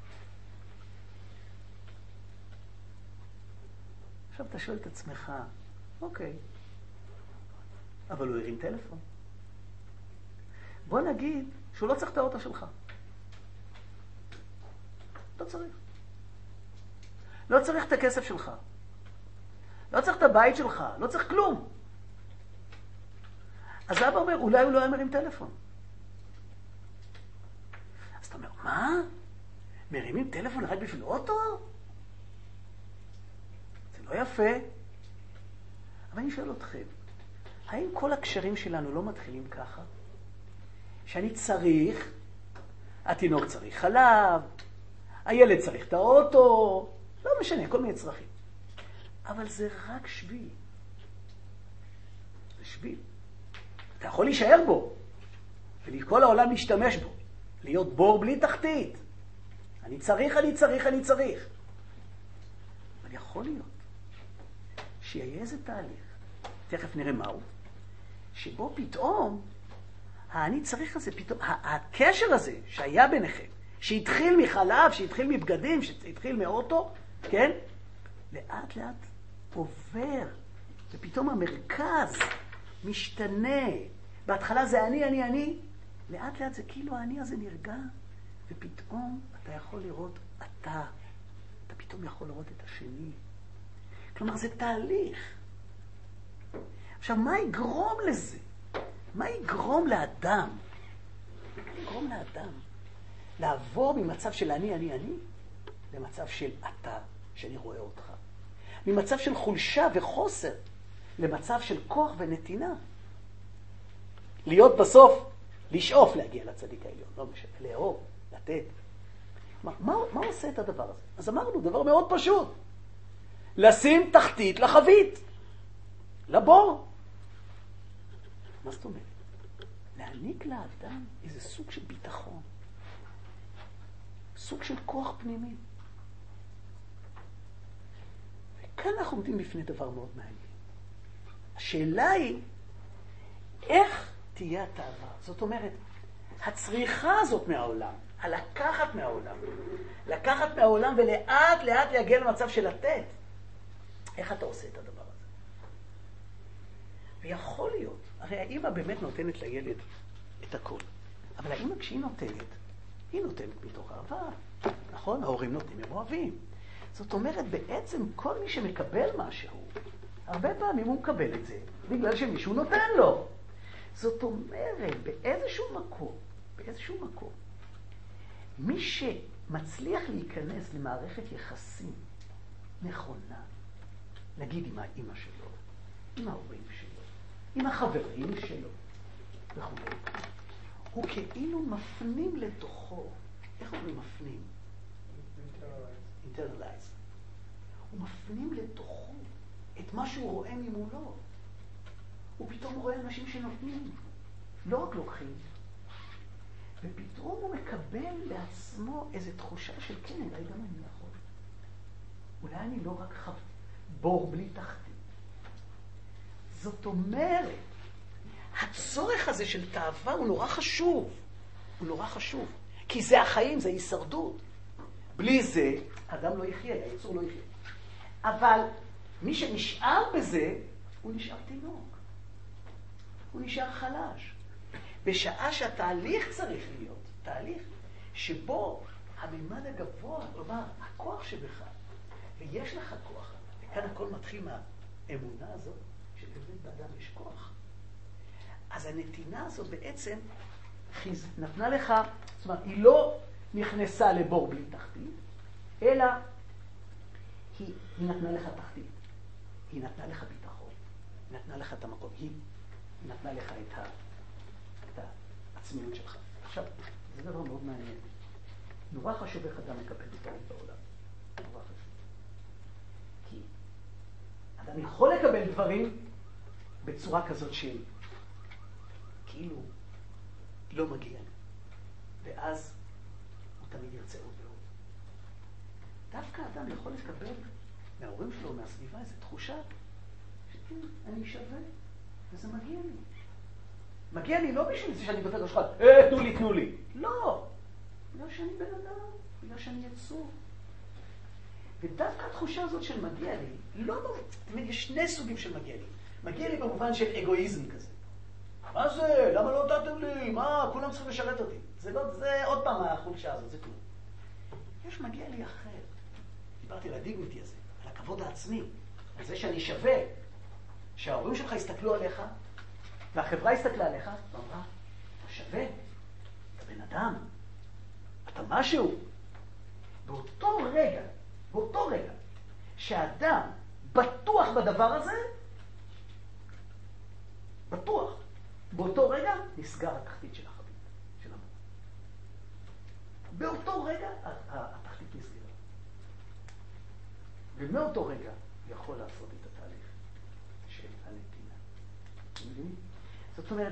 Speaker 1: עכשיו אתה שואל את עצמך, אוקיי, אבל הוא הרים טלפון. בוא נגיד שהוא לא צריך את האוטו שלך. לא צריך. לא צריך את הכסף שלך. לא צריך את הבית שלך. לא צריך כלום. אז אבא אומר, אולי הוא לא היה מרים טלפון. אז אתה אומר, מה? מרימים טלפון רק בשביל אוטו? זה לא יפה. אבל אני שואל אתכם, האם כל הקשרים שלנו לא מתחילים ככה? שאני צריך, התינוק צריך חלב, הילד צריך את האוטו, לא משנה, כל מיני צרכים. אבל זה רק שביל. זה שביל. אתה יכול להישאר בו, ולכל העולם להשתמש בו, להיות בור בלי תחתית. אני צריך, אני צריך, אני צריך. אבל יכול להיות שיהיה איזה תהליך, תכף נראה מהו, שבו פתאום, האני צריך הזה, פתאום, הקשר הזה שהיה ביניכם, שהתחיל מחלב, שהתחיל מבגדים, שהתחיל מאוטו, כן? לאט לאט עובר, ופתאום המרכז משתנה. בהתחלה זה אני, אני, אני, לאט לאט זה כאילו האני הזה נרגע, ופתאום אתה יכול לראות אתה, אתה פתאום יכול לראות את השני. כלומר, זה תהליך. עכשיו, מה יגרום לזה? מה יגרום לאדם? מה יגרום לאדם לעבור ממצב של אני, אני, אני, למצב של אתה, שאני רואה אותך. ממצב של חולשה וחוסר, למצב של כוח ונתינה. להיות בסוף, לשאוף להגיע לצדיק העליון, לא משנה, לאהוב, לתת. מה, מה, מה עושה את הדבר הזה? אז אמרנו, דבר מאוד פשוט. לשים תחתית לחבית, לבור. מה זאת אומרת? להעניק לאדם איזה סוג של ביטחון, סוג של כוח פנימי. וכאן אנחנו עומדים בפני דבר מאוד מעניין. השאלה היא, איך תהיה התאווה? זאת אומרת, הצריכה הזאת מהעולם, הלקחת מהעולם, לקחת מהעולם ולאט לאט להגיע למצב של לתת. איך אתה עושה את הדבר הזה? ויכול להיות, הרי האמא באמת נותנת לילד את הכל. אבל האמא כשהיא נותנת, היא נותנת מתוך אהבה. נכון? ההורים נותנים, הם אוהבים. זאת אומרת, בעצם כל מי שמקבל משהו, הרבה פעמים הוא מקבל את זה, בגלל שמישהו נותן לו. זאת אומרת, באיזשהו מקום, באיזשהו מקום, מי שמצליח להיכנס למערכת יחסים נכונה, נגיד עם האמא שלו, עם ההורים שלו, עם החברים שלו, וכו'. הוא כאילו מפנים לתוכו, איך אומרים מפנים? internalize. הוא מפנים לתוכו את מה שהוא רואה ממולו. הוא פתאום רואה אנשים שנותנים, לא רק לוקחים. ופתאום הוא מקבל לעצמו איזו תחושה של כן, אולי גם אני יכול. אולי אני לא רק חב... בור בלי תחתית. זאת אומרת, הצורך הזה של תאווה הוא נורא חשוב. הוא נורא חשוב. כי זה החיים, זה הישרדות. בלי זה, אדם לא יחיה, היצור לא יחיה. אבל מי שנשאר בזה, הוא נשאר תינוק. הוא נשאר חלש. בשעה שהתהליך צריך להיות, תהליך שבו הממד הגבוה, כלומר, הכוח שבך, ויש לך כוח, וכאן הכל מתחיל מהאמונה הזאת, שבאמת באדם יש כוח. אז הנתינה הזאת בעצם חיז... נתנה לך, זאת אומרת, היא לא נכנסה לבור בלי תחתית, אלא היא, היא נתנה לך תחתית. היא נתנה לך ביטחון. היא נתנה לך את המקום. היא נתנה לך את, ה... את העצמיות שלך. עכשיו, זה דבר מאוד מעניין. נורא חשוב איך אדם מקבל דברים בעולם. נורא חשוב. כי אדם יכול לקבל דברים בצורה כזאת של כאילו לא מגיע. ואז הוא תמיד ירצה עוד ועוד. דווקא אדם יכול לקבל מההורים שלו, מהסביבה, איזו תחושה שכן, אני שווה, וזה מגיע לי. מגיע לי לא בשביל זה שאני בטח לשחד, אה, תנו לי, תנו לי. לא. בגלל שאני בן אדם, בגלל שאני יצור. ודווקא התחושה הזאת של מגיע לי, לא, תמיד יש שני סוגים של מגיע לי. מגיע לי במובן של אגואיזם כזה. מה זה? למה לא נתתם לי? מה? כולם צריכים לשרת אותי. זה לא, זה עוד פעם החולשה הזאת, זה כלום. יש מגיע לי אחר. דיברתי על הדיגניטי הזה, על הכבוד העצמי, על זה שאני שווה, שההורים שלך הסתכלו עליך, והחברה הסתכלה עליך, ואמרה, אתה שווה, אתה בן אדם, אתה משהו. באותו רגע, באותו רגע, שהאדם בטוח בדבר הזה, בטוח, באותו רגע נסגר התחתית של החבית, של המון. באותו רגע התחתית נסגרה. ומאותו רגע יכול לעשות את התהליך של הנתינה. אתם מבינים? זאת אומרת,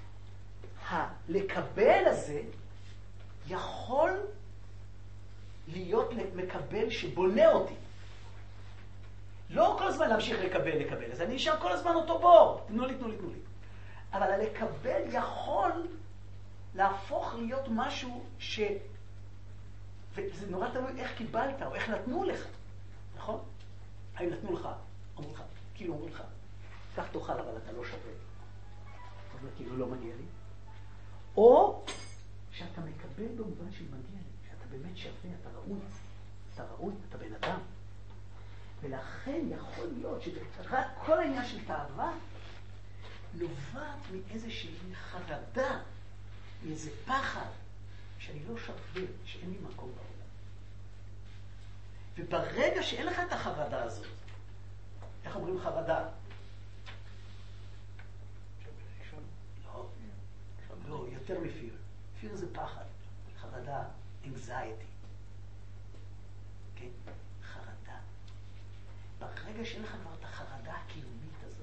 Speaker 1: הלקבל הזה יכול להיות מקבל שבונה אותי. לא כל הזמן להמשיך לקבל, לקבל. אז אני נשאר כל הזמן אותו בור. תנו לי, תנו לי, תנו לי. אבל הלקבל יכול להפוך להיות משהו ש... וזה נורא תלוי איך קיבלת או איך נתנו לך. נכון? האם נתנו לך, אמרו לך, כאילו אמרו לך, כך תאכל אבל אתה לא שווה. זאת אומרת, כאילו לא מגיע לי. או שאתה מקבל במובן של מגיע לי, שאתה באמת שווה, אתה ראוי, אתה ראוי, אתה בן אדם. ולכן יכול להיות שרק כל העניין של תאווה נובעת מאיזושהי חרדה, מאיזה פחד, שאני לא שווה, שאין לי מקום בעולם. וברגע שאין לך את החרדה הזאת, איך אומרים חרדה? לא, לא, יותר מפיר. פיר זה פחד, חרדה, anxiety. כן? חרדה. ברגע שאין לך כבר את החרדה הקיומית הזאת,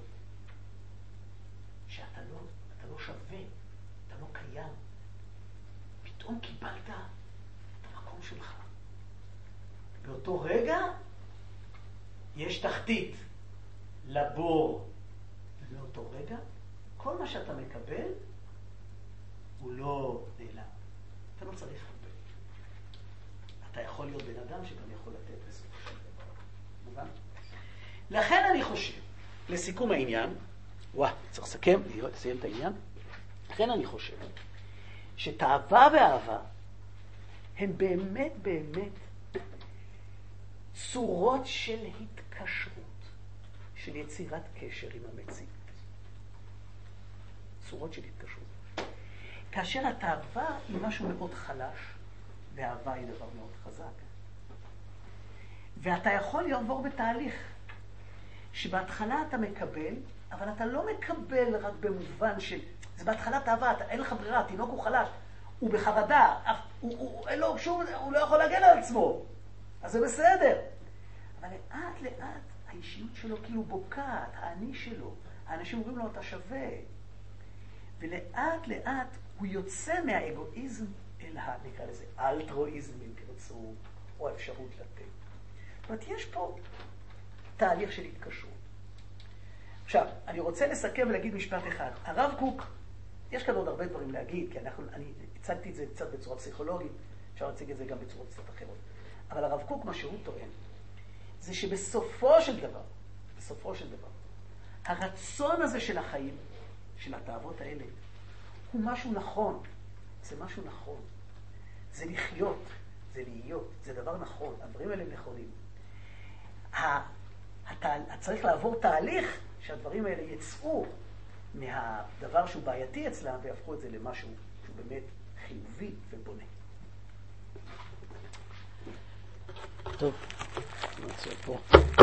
Speaker 1: שאתה לא, אתה לא שווה, אתה לא קיים, פתאום קיבלת את המקום שלך. באותו רגע יש תחתית לבור, ובאותו רגע כל מה שאתה מקבל הוא לא נעלם. אתה לא צריך הרבה. אתה יכול להיות בן אדם שגם יכול לתת בסופו של דבר. מובן? לכן אני חושב, לסיכום העניין, וואה, צריך לסכם, לסיים את העניין. לכן אני חושב שתאווה ואהבה הם באמת באמת צורות של התקשרות, של יצירת קשר עם המציאות. צורות של התקשרות. כאשר התאווה היא משהו מאוד חלש, והאהבה היא דבר מאוד חזק. ואתה יכול לעבור בתהליך שבהתחלה אתה מקבל, אבל אתה לא מקבל רק במובן של, זה בהתחלת אהבה, אתה, אין לך ברירה, התינוק הוא חלש, הוא בחרדה, הוא, הוא, אין לו שום, הוא לא יכול להגן על עצמו, אז זה בסדר. אבל לאט לאט האישיות שלו כאילו בוקעת, האני שלו, האנשים אומרים לו אתה שווה, ולאט לאט הוא יוצא מהאגואיזם אל ה... נקרא לזה אלטרואיזם, אם תרצו, או האפשרות לתת. זאת אומרת, יש פה תהליך של התקשרות. עכשיו, אני רוצה לסכם ולהגיד משפט אחד. הרב קוק, יש כאן עוד הרבה דברים להגיד, כי אנחנו, אני הצגתי את זה קצת בצורה פסיכולוגית, אפשר להציג את זה גם בצורות קצת אחרות. אבל הרב קוק, מה שהוא טוען, זה שבסופו של דבר, בסופו של דבר, הרצון הזה של החיים, של התאוות האלה, הוא משהו נכון. זה משהו נכון. זה לחיות, זה להיות, זה דבר נכון. הדברים האלה הם נכונים. צריך לעבור תהליך שהדברים האלה יצאו מהדבר שהוא בעייתי אצלם ויהפכו את זה למשהו שהוא באמת חיובי ובונה. טוב, נעצור פה.